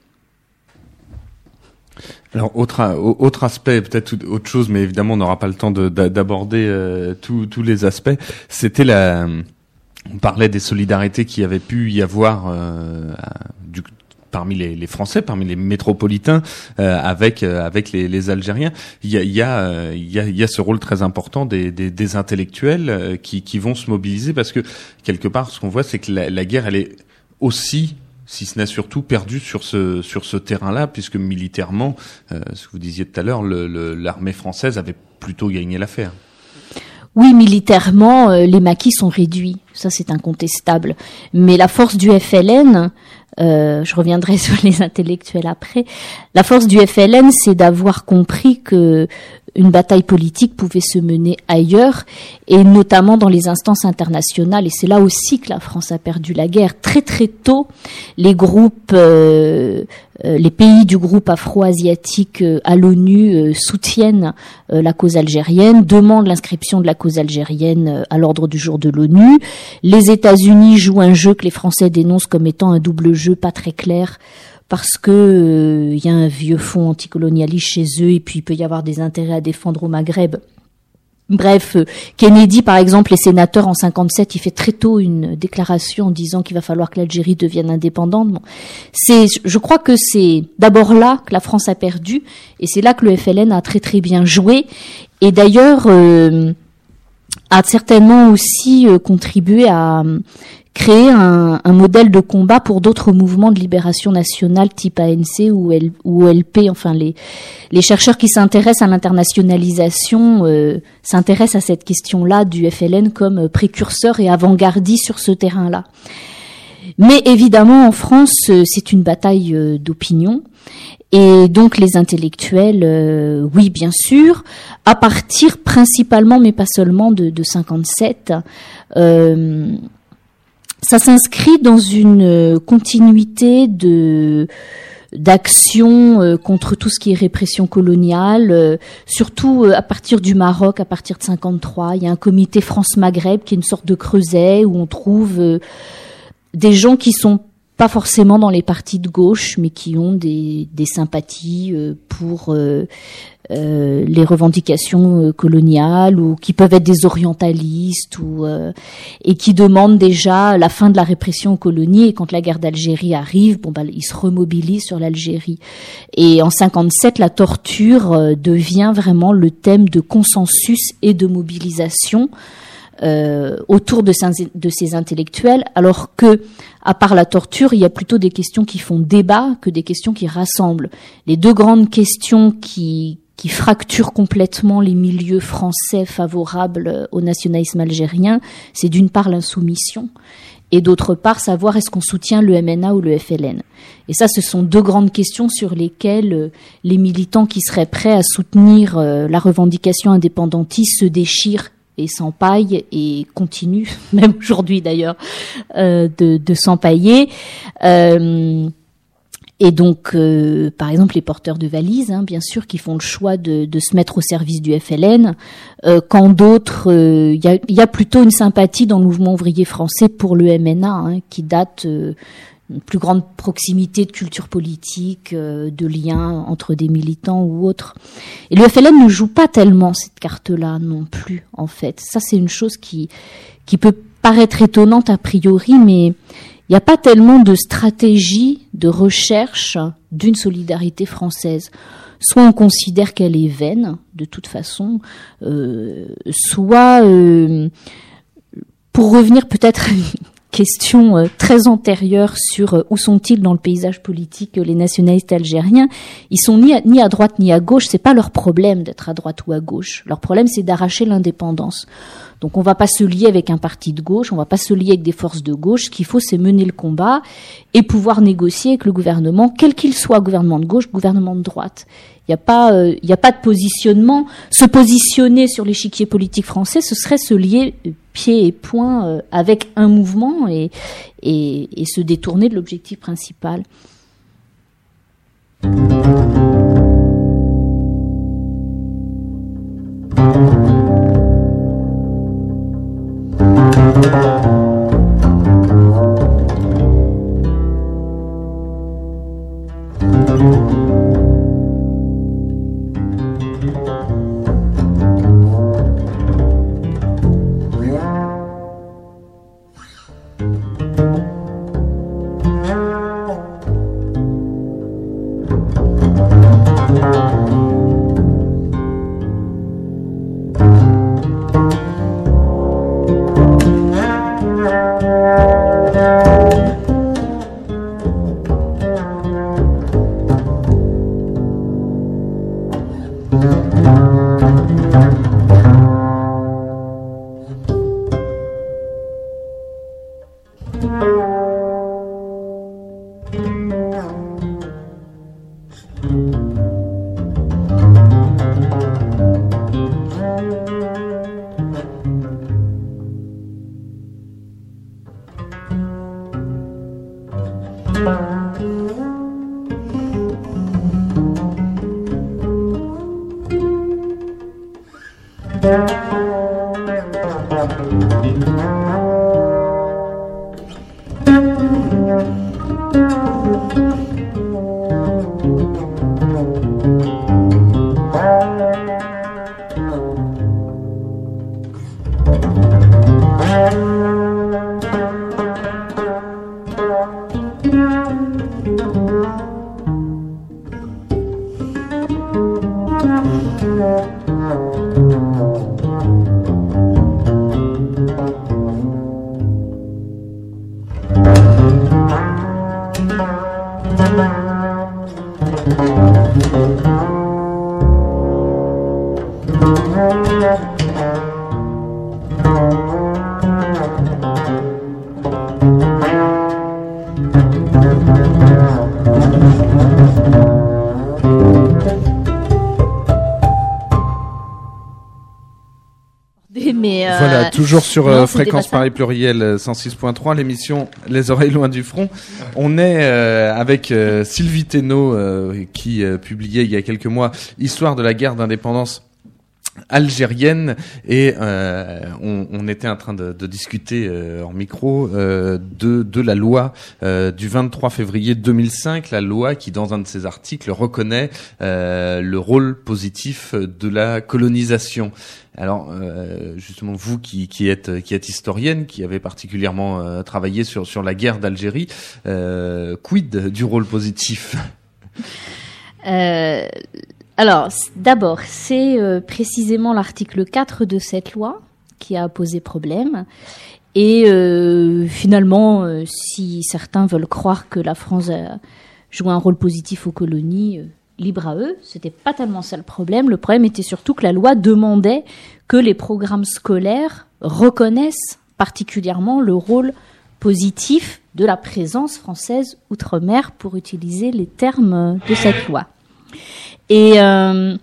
Alors, autre, autre aspect, peut-être autre chose, mais évidemment, on n'aura pas le temps de, d'aborder euh, tous, tous les aspects, c'était la... On parlait des solidarités qu'il y avait pu y avoir euh, du, parmi les, les Français, parmi les métropolitains, euh, avec euh, avec les, les Algériens. Il y a il y a euh, il y a il y a ce rôle très important des des, des intellectuels euh, qui qui vont se mobiliser, parce que quelque part, ce qu'on voit, c'est que la, la guerre, elle est aussi, si ce n'est surtout, perdue sur ce sur ce terrain-là, puisque militairement, euh, ce que vous disiez tout à l'heure, le, le, l'armée française avait plutôt gagné l'affaire. Oui, militairement, euh, les maquis sont réduits, ça c'est incontestable. Mais la force du F L N, euh, je reviendrai sur les intellectuels après, la force du F L N, c'est d'avoir compris que une bataille politique pouvait se mener ailleurs, et notamment dans les instances internationales. Et c'est là aussi que la France a perdu la guerre. Très très tôt, les groupes, euh, euh, les pays du groupe afro-asiatique euh, à l'ONU euh, soutiennent euh, la cause algérienne, demandent l'inscription de la cause algérienne euh, à l'ordre du jour de l'ONU. Les États-Unis jouent un jeu que les Français dénoncent comme étant un double jeu pas très clair, parce que il euh, y a un vieux fond anticolonialiste chez eux, et puis il peut y avoir des intérêts à défendre au Maghreb. Bref, euh, Kennedy, par exemple, les sénateurs en cinquante-sept, il fait très tôt une déclaration en disant qu'il va falloir que l'Algérie devienne indépendante. Bon, c'est, je crois que c'est d'abord là que la France a perdu, et c'est là que le F L N a très très bien joué. Et d'ailleurs, euh, a certainement aussi euh, contribué à créer un, un modèle de combat pour d'autres mouvements de libération nationale type A N C ou, L, ou L P. Enfin, les, les chercheurs qui s'intéressent à l'internationalisation euh, s'intéressent à cette question-là du F L N comme précurseur et avant-gardiste sur ce terrain-là. Mais évidemment, en France, c'est une bataille euh, d'opinion. Et donc les intellectuels, euh, oui bien sûr, à partir principalement, mais pas seulement, de, de cinquante-sept, euh, ça s'inscrit dans une continuité de d'action contre tout ce qui est répression coloniale, surtout à partir du Maroc, à partir de cinquante-trois. Il y a un comité France-Maghreb qui est une sorte de creuset où on trouve des gens qui sont pas forcément dans les partis de gauche, mais qui ont des, des sympathies pour euh, euh, les revendications coloniales, ou qui peuvent être des orientalistes, ou euh, et qui demandent déjà la fin de la répression aux colonies. Et quand la guerre d'Algérie arrive, bon bah ils se remobilisent sur l'Algérie. Et en cinquante-sept, la torture euh, devient vraiment le thème de consensus et de mobilisation Euh, autour de ces, de ces intellectuels, alors que, à part la torture, il y a plutôt des questions qui font débat que des questions qui rassemblent. Les deux grandes questions qui, qui fracturent complètement les milieux français favorables au nationalisme algérien, c'est d'une part l'insoumission, et d'autre part savoir est-ce qu'on soutient le M N A ou le F L N. Et ça, ce sont deux grandes questions sur lesquelles euh, les militants qui seraient prêts à soutenir euh, la revendication indépendantiste se déchirent et s'empaille et continue, même aujourd'hui d'ailleurs, euh, de, de s'empailler. Euh, et donc, euh, par exemple, les porteurs de valises, hein, bien sûr, qui font le choix de, de se mettre au service du F L N, euh, quand d'autres, il euh, y, a, y a plutôt une sympathie dans le mouvement ouvrier français pour le M N A, hein, qui date euh, une plus grande proximité de culture politique, euh, de liens entre des militants ou autres. Et le F L N ne joue pas tellement cette carte-là non plus, en fait. Ça, c'est une chose qui, qui peut paraître étonnante a priori, mais il n'y a pas tellement de stratégie de recherche d'une solidarité française. Soit on considère qu'elle est vaine, de toute façon, euh, soit, euh, pour revenir peut-être question euh, très antérieure sur euh, où sont-ils dans le paysage politique euh, les nationalistes algériens, ils sont ni à, ni à droite ni à gauche. C'est pas leur problème d'être à droite ou à gauche. Leur problème, c'est d'arracher l'indépendance. Donc on va pas se lier avec un parti de gauche, on va pas se lier avec des forces de gauche. Ce qu'il faut, c'est mener le combat et pouvoir négocier avec le gouvernement, quel qu'il soit, gouvernement de gauche, gouvernement de droite. Il n'y a pas, euh, il y a pas de positionnement. Se positionner sur l'échiquier politique français, ce serait se lier pied et poing euh, avec un mouvement et, et, et se détourner de l'objectif principal. Mais euh, voilà, toujours sur non, euh, Fréquence Paris Pluriel cent six point trois, l'émission Les oreilles loin du front. On est euh, avec euh, Sylvie Thénault euh, qui euh, publiait il y a quelques mois Histoire de la guerre d'indépendance algérienne, et euh, on, on était en train de, de discuter euh, en micro euh, de, de la loi euh, du vingt-trois février deux mille cinq, la loi qui, dans un de ses articles, reconnaît euh, le rôle positif de la colonisation. Alors, euh, justement, vous qui, qui êtes qui êtes historienne, qui avez particulièrement euh, travaillé sur sur la guerre d'Algérie, euh, quid du rôle positif? euh... Alors, d'abord, c'est euh, précisément l'article quatre de cette loi qui a posé problème. Et euh, finalement, euh, si certains veulent croire que la France a joué un rôle positif aux colonies, euh, libre à eux, c'était pas tellement ça le problème. Le problème était surtout que la loi demandait que les programmes scolaires reconnaissent particulièrement le rôle positif de la présence française outre-mer, pour utiliser les termes de cette loi. Et euh,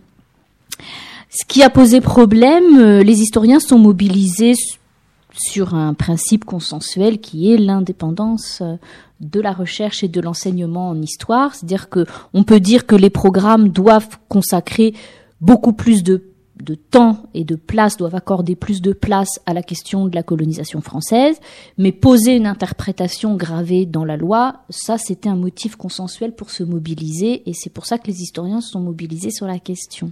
ce qui a posé problème, euh, les historiens sont mobilisés s- sur un principe consensuel qui est l'indépendance euh, de la recherche et de l'enseignement en histoire. C'est-à-dire que on peut dire que les programmes doivent consacrer beaucoup plus de, de temps et de place, doivent accorder plus de place à la question de la colonisation française, mais poser une interprétation gravée dans la loi, ça c'était un motif consensuel pour se mobiliser, et c'est pour ça que les historiens se sont mobilisés sur la question.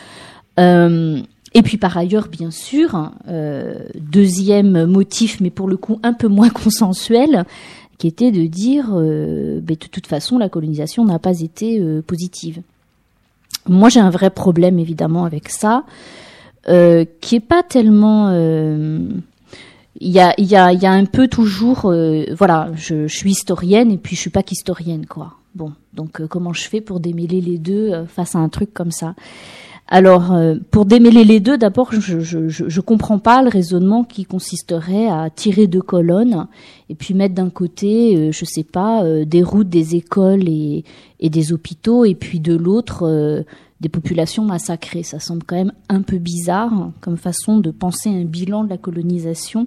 Euh, et puis par ailleurs, bien sûr, euh, deuxième motif, mais pour le coup un peu moins consensuel, qui était de dire, euh, ben, de toute façon, la colonisation n'a pas été euh, positive. Moi, j'ai un vrai problème, évidemment, avec ça, euh, qui est pas tellement... Euh, il y a, il y a, il y a un peu toujours... Euh, voilà, je, je suis historienne et puis je suis pas qu'historienne, quoi. Bon, donc euh, comment je fais pour démêler les deux euh, face à un truc comme ça? Alors, euh, pour démêler les deux, d'abord, je, je, je, je comprends pas le raisonnement qui consisterait à tirer deux colonnes et puis mettre d'un côté, euh, je sais pas, euh, des routes, des écoles et, et des hôpitaux, et puis de l'autre, euh, des populations massacrées. Ça semble quand même un peu bizarre, hein, comme façon de penser un bilan de la colonisation.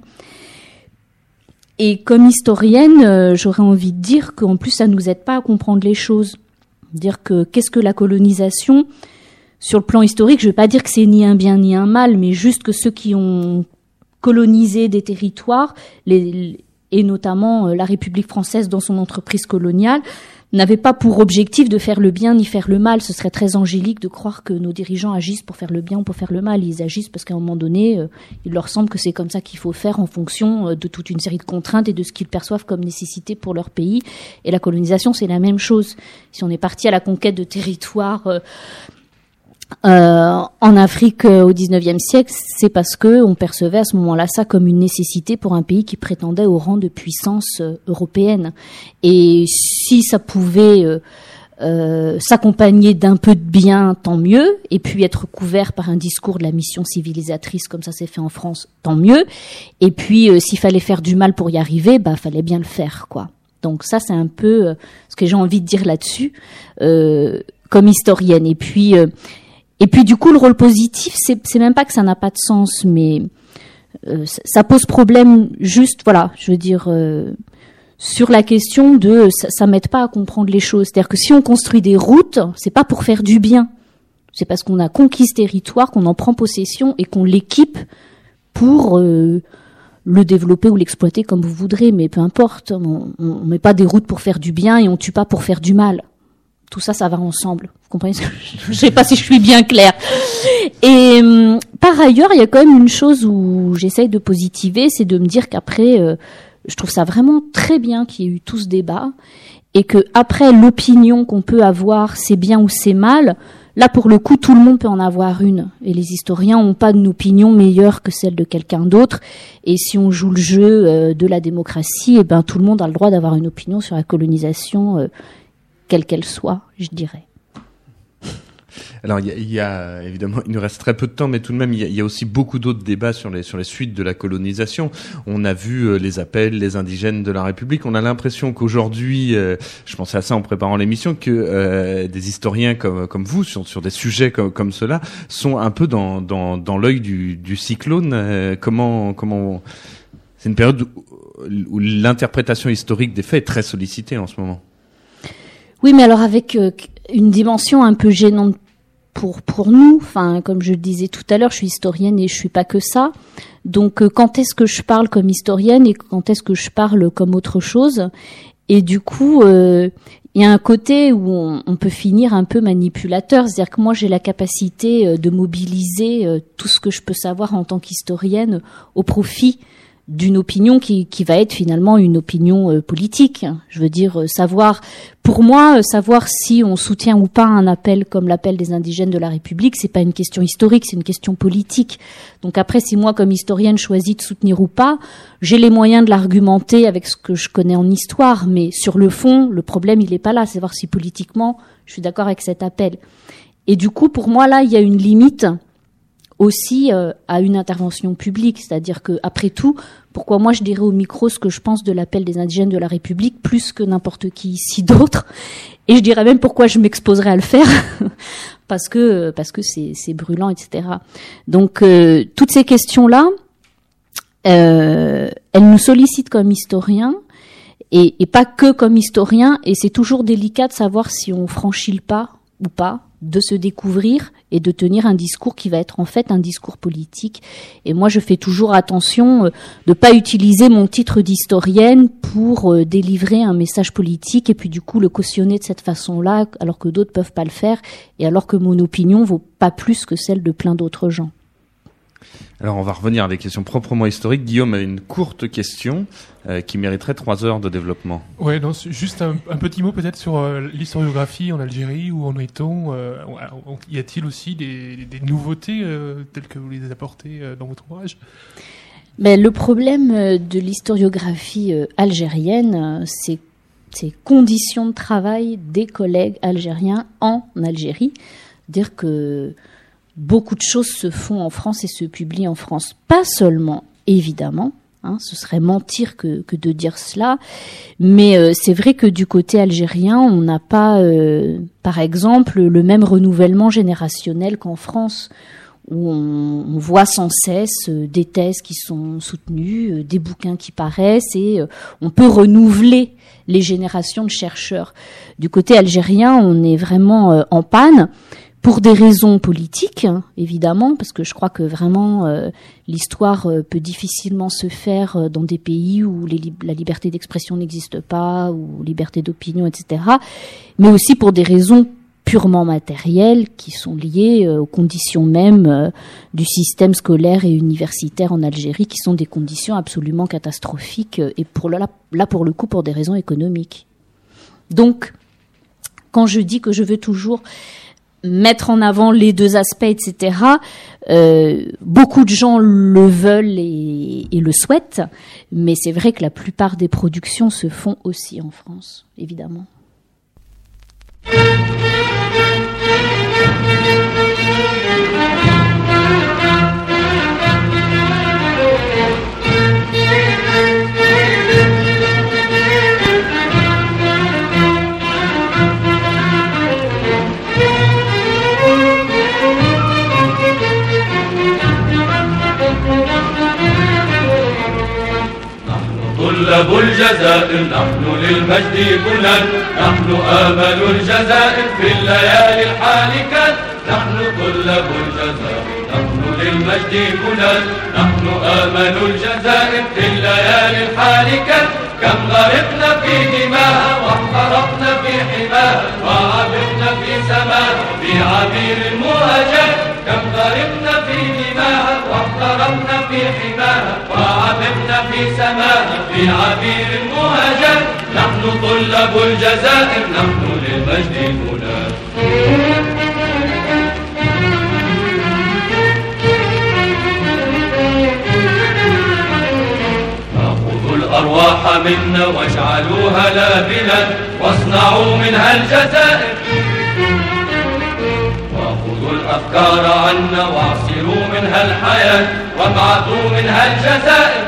Et comme historienne, euh, j'aurais envie de dire qu'en plus, ça nous aide pas à comprendre les choses. Dire que qu'est-ce que la colonisation ? Sur le plan historique, je ne veux pas dire que c'est ni un bien ni un mal, mais juste que ceux qui ont colonisé des territoires, les, et notamment la République française dans son entreprise coloniale, n'avaient pas pour objectif de faire le bien ni faire le mal. Ce serait très angélique de croire que nos dirigeants agissent pour faire le bien ou pour faire le mal. Ils agissent parce qu'à un moment donné, euh, il leur semble que c'est comme ça qu'il faut faire en fonction euh, de toute une série de contraintes et de ce qu'ils perçoivent comme nécessité pour leur pays. Et la colonisation, c'est la même chose. Si on est parti à la conquête de territoires... Euh, Euh, en Afrique euh, au dix-neuvième siècle, c'est parce que on percevait à ce moment-là ça comme une nécessité pour un pays qui prétendait au rang de puissance euh, européenne. Et si ça pouvait euh, euh, s'accompagner d'un peu de bien, tant mieux, et puis être couvert par un discours de la mission civilisatrice comme ça s'est fait en France, tant mieux. Et puis euh, s'il fallait faire du mal pour y arriver, bah fallait bien le faire, quoi. Donc ça c'est un peu euh, ce que j'ai envie de dire là-dessus euh, comme historienne. Et puis euh, Et puis du coup, le rôle positif, c'est, c'est même pas que ça n'a pas de sens, mais euh, ça, ça pose problème juste, voilà, je veux dire, euh, sur la question de, ça, ça m'aide pas à comprendre les choses. C'est-à-dire que si on construit des routes, c'est pas pour faire du bien. C'est parce qu'on a conquis ce territoire qu'on en prend possession et qu'on l'équipe pour euh, le développer ou l'exploiter comme vous voudrez, mais peu importe. On, on met pas des routes pour faire du bien et on tue pas pour faire du mal. Tout ça, ça va ensemble. Vous comprenez ce que je, je sais pas si je suis bien claire. Et euh, par ailleurs, il y a quand même une chose où j'essaye de positiver, c'est de me dire qu'après, euh, je trouve ça vraiment très bien qu'il y ait eu tout ce débat et que après l'opinion qu'on peut avoir, c'est bien ou c'est mal. Là, pour le coup, tout le monde peut en avoir une. Et les historiens n'ont pas une opinion meilleure que celle de quelqu'un d'autre. Et si on joue le jeu euh, de la démocratie, eh ben, tout le monde a le droit d'avoir une opinion sur la colonisation, euh, quelle qu'elle soit, je dirais. Alors il y a, il y a évidemment, il nous reste très peu de temps, mais tout de même il y a, il y a aussi beaucoup d'autres débats sur les sur les suites de la colonisation. On a vu euh, les appels, les indigènes de la République. On a l'impression qu'aujourd'hui, euh, je pensais à ça en préparant l'émission, que euh, des historiens comme comme vous sur sur des sujets comme comme cela sont un peu dans dans dans l'œil du du cyclone. Euh, comment comment c'est une période où, où l'interprétation historique des faits est très sollicitée en ce moment. Oui, mais alors avec euh, une dimension un peu gênante pour pour nous. Enfin, comme je le disais tout à l'heure, je suis historienne et je suis pas que ça. Donc, euh, quand est-ce que je parle comme historienne et quand est-ce que je parle comme autre chose? Et du coup, euh, il y a un côté où on, on peut finir un peu manipulateur. C'est-à-dire que moi, j'ai la capacité euh, de mobiliser euh, tout ce que je peux savoir en tant qu'historienne au profit d'une opinion qui, qui va être finalement une opinion euh, politique. Je veux dire, euh, savoir, pour moi, euh, savoir si on soutient ou pas un appel comme l'appel des indigènes de la République, c'est pas une question historique, c'est une question politique. Donc après, si moi, comme historienne, choisis de soutenir ou pas, j'ai les moyens de l'argumenter avec ce que je connais en histoire, mais sur le fond, le problème, il est pas là. C'est voir si politiquement, je suis d'accord avec cet appel. Et du coup, pour moi, là, il y a une limite aussi euh, à une intervention publique, c'est-à-dire que après tout, pourquoi moi je dirais au micro ce que je pense de l'appel des indigènes de la République plus que n'importe qui ici d'autre, et je dirais même pourquoi je m'exposerais à le faire parce que parce que c'est c'est brûlant, et cetera. Donc euh, toutes ces questions-là, euh, elles nous sollicitent comme historiens et, et pas que comme historiens, et c'est toujours délicat de savoir si on franchit le pas ou pas de se découvrir et de tenir un discours qui va être en fait un discours politique. Et moi, je fais toujours attention euh, de pas utiliser mon titre d'historienne pour euh, délivrer un message politique et puis du coup le cautionner de cette façon-là, alors que d'autres peuvent pas le faire et alors que mon opinion vaut pas plus que celle de plein d'autres gens. Alors on va revenir à des questions proprement historiques. Guillaume a une courte question euh, qui mériterait trois heures de développement. Ouais, non, juste un, un petit mot peut-être sur euh, l'historiographie en Algérie. Où en est-on euh, Y a-t-il aussi des, des nouveautés euh, telles que vous les apportez euh, dans votre ouvrage? Ben, le problème de l'historiographie euh, algérienne, euh, c'est ces conditions de travail des collègues algériens en Algérie. Dire que beaucoup de choses se font en France et se publient en France. Pas seulement, évidemment, hein, ce serait mentir que, que de dire cela, mais euh, c'est vrai que du côté algérien, on n'a pas, euh, par exemple, le même renouvellement générationnel qu'en France, où on, on voit sans cesse euh, des thèses qui sont soutenues, euh, des bouquins qui paraissent, et euh, on peut renouveler les générations de chercheurs. Du côté algérien, on est vraiment euh, en panne. Pour des raisons politiques, hein, évidemment, parce que je crois que vraiment euh, l'histoire euh, peut difficilement se faire euh, dans des pays où les li- la liberté d'expression n'existe pas, ou liberté d'opinion, et cetera. Mais aussi pour des raisons purement matérielles qui sont liées euh, aux conditions mêmes euh, du système scolaire et universitaire en Algérie, qui sont des conditions absolument catastrophiques, euh, et pour là, là pour le coup pour des raisons économiques. Donc, quand je dis que je veux toujours mettre en avant les deux aspects, et cetera. Euh, beaucoup de gens le veulent et, et le souhaitent, mais c'est vrai que la plupart des productions se font aussi en France, évidemment. طلاب الجزائر نحن للمجد بنان نحن آمل الجزائر في الليالي الحالكات نحن نحن طلاب الجزائر نحن للمجد بلاد نحن آمل الجزائر في الليالي الحالكة كم غرقنا في دماها واحترقنا في حماها وعبرنا في سماها في عبير المهاجر كم غرقنا في دماها واحترقنا في حماها وعبرنا في سماها في عبير المهاجر نحن طلاب الجزائر نحن للمجد بلاد الأرواح منا واجعلوها لا بلاد واصنعوا منها الجزائر وخذوا الأفكار عنا واعصروا منها الحياة وابعثوا منها الجزائر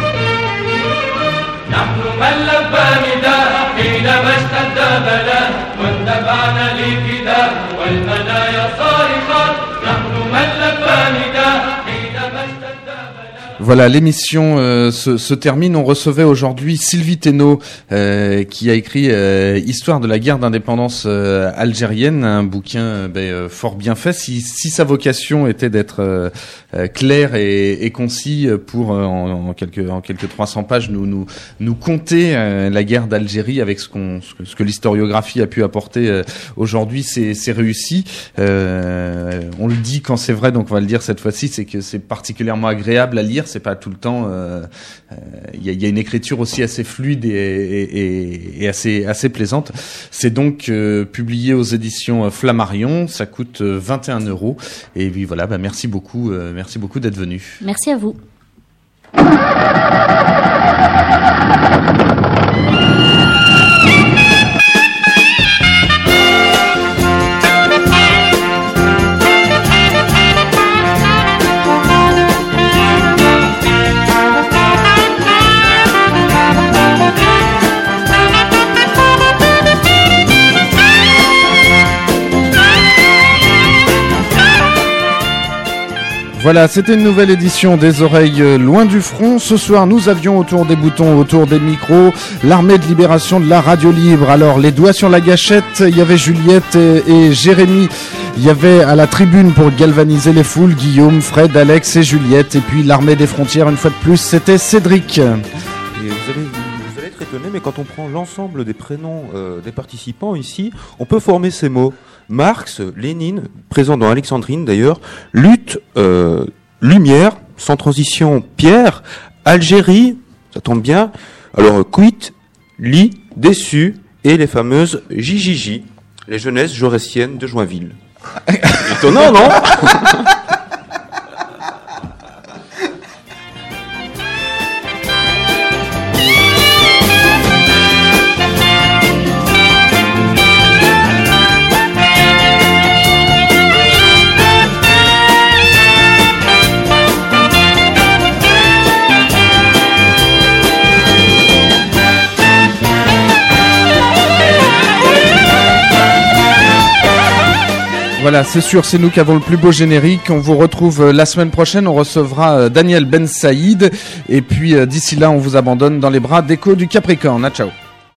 نحن من لبى نداها حينما اشتد بلاها واتبعنا لفداها والمنايا صارخات نحن من لبى نداها حينما اشتد Voilà, l'émission euh, se, se termine. On recevait aujourd'hui Sylvie Thénault euh, qui a écrit euh, Histoire de la guerre d'indépendance euh, algérienne, un bouquin euh, ben, euh, fort bien fait. Si, si sa vocation était d'être euh, euh, clair et, et concis pour euh, en, en quelques en quelques trois cents pages nous nous nous conter euh, la guerre d'Algérie avec ce qu'on ce que, ce que l'historiographie a pu apporter euh, aujourd'hui, c'est c'est réussi. Euh, on le dit quand c'est vrai, donc on va le dire cette fois-ci, c'est que c'est particulièrement agréable à lire. C'est pas tout le temps. Il euh, euh, y, a, y a une écriture aussi assez fluide et, et, et, et assez assez plaisante. C'est donc euh, publié aux éditions Flammarion. Ça coûte vingt et un euros. Et puis voilà. Bah, merci beaucoup. Euh, merci beaucoup d'être venu. Merci à vous. Voilà, c'était une nouvelle édition des Oreilles loin du front. Ce soir, nous avions autour des boutons, autour des micros, l'armée de libération de la radio libre. Alors, les doigts sur la gâchette, il y avait Juliette et, et Jérémy. Il y avait à la tribune pour galvaniser les foules, Guillaume, Fred, Alex et Juliette. Et puis l'armée des frontières, une fois de plus, c'était Cédric. Et vous allez, vous allez être étonné, mais quand on prend l'ensemble des prénoms euh, des participants ici, on peut former ces mots. Marx, Lénine, présent dans Alexandrine d'ailleurs, lutte, euh, lumière, sans transition, Pierre, Algérie, ça tombe bien, alors quit, lit, déçu, et les fameuses J J J, les jeunesses jaurétiennes de Joinville. Étonnant, non? Voilà, c'est sûr, c'est nous qui avons le plus beau générique. On vous retrouve la semaine prochaine. On recevra Daniel Ben Saïd. Et puis d'ici là, on vous abandonne dans les bras d'Echo du Capricorne. Ah, ciao.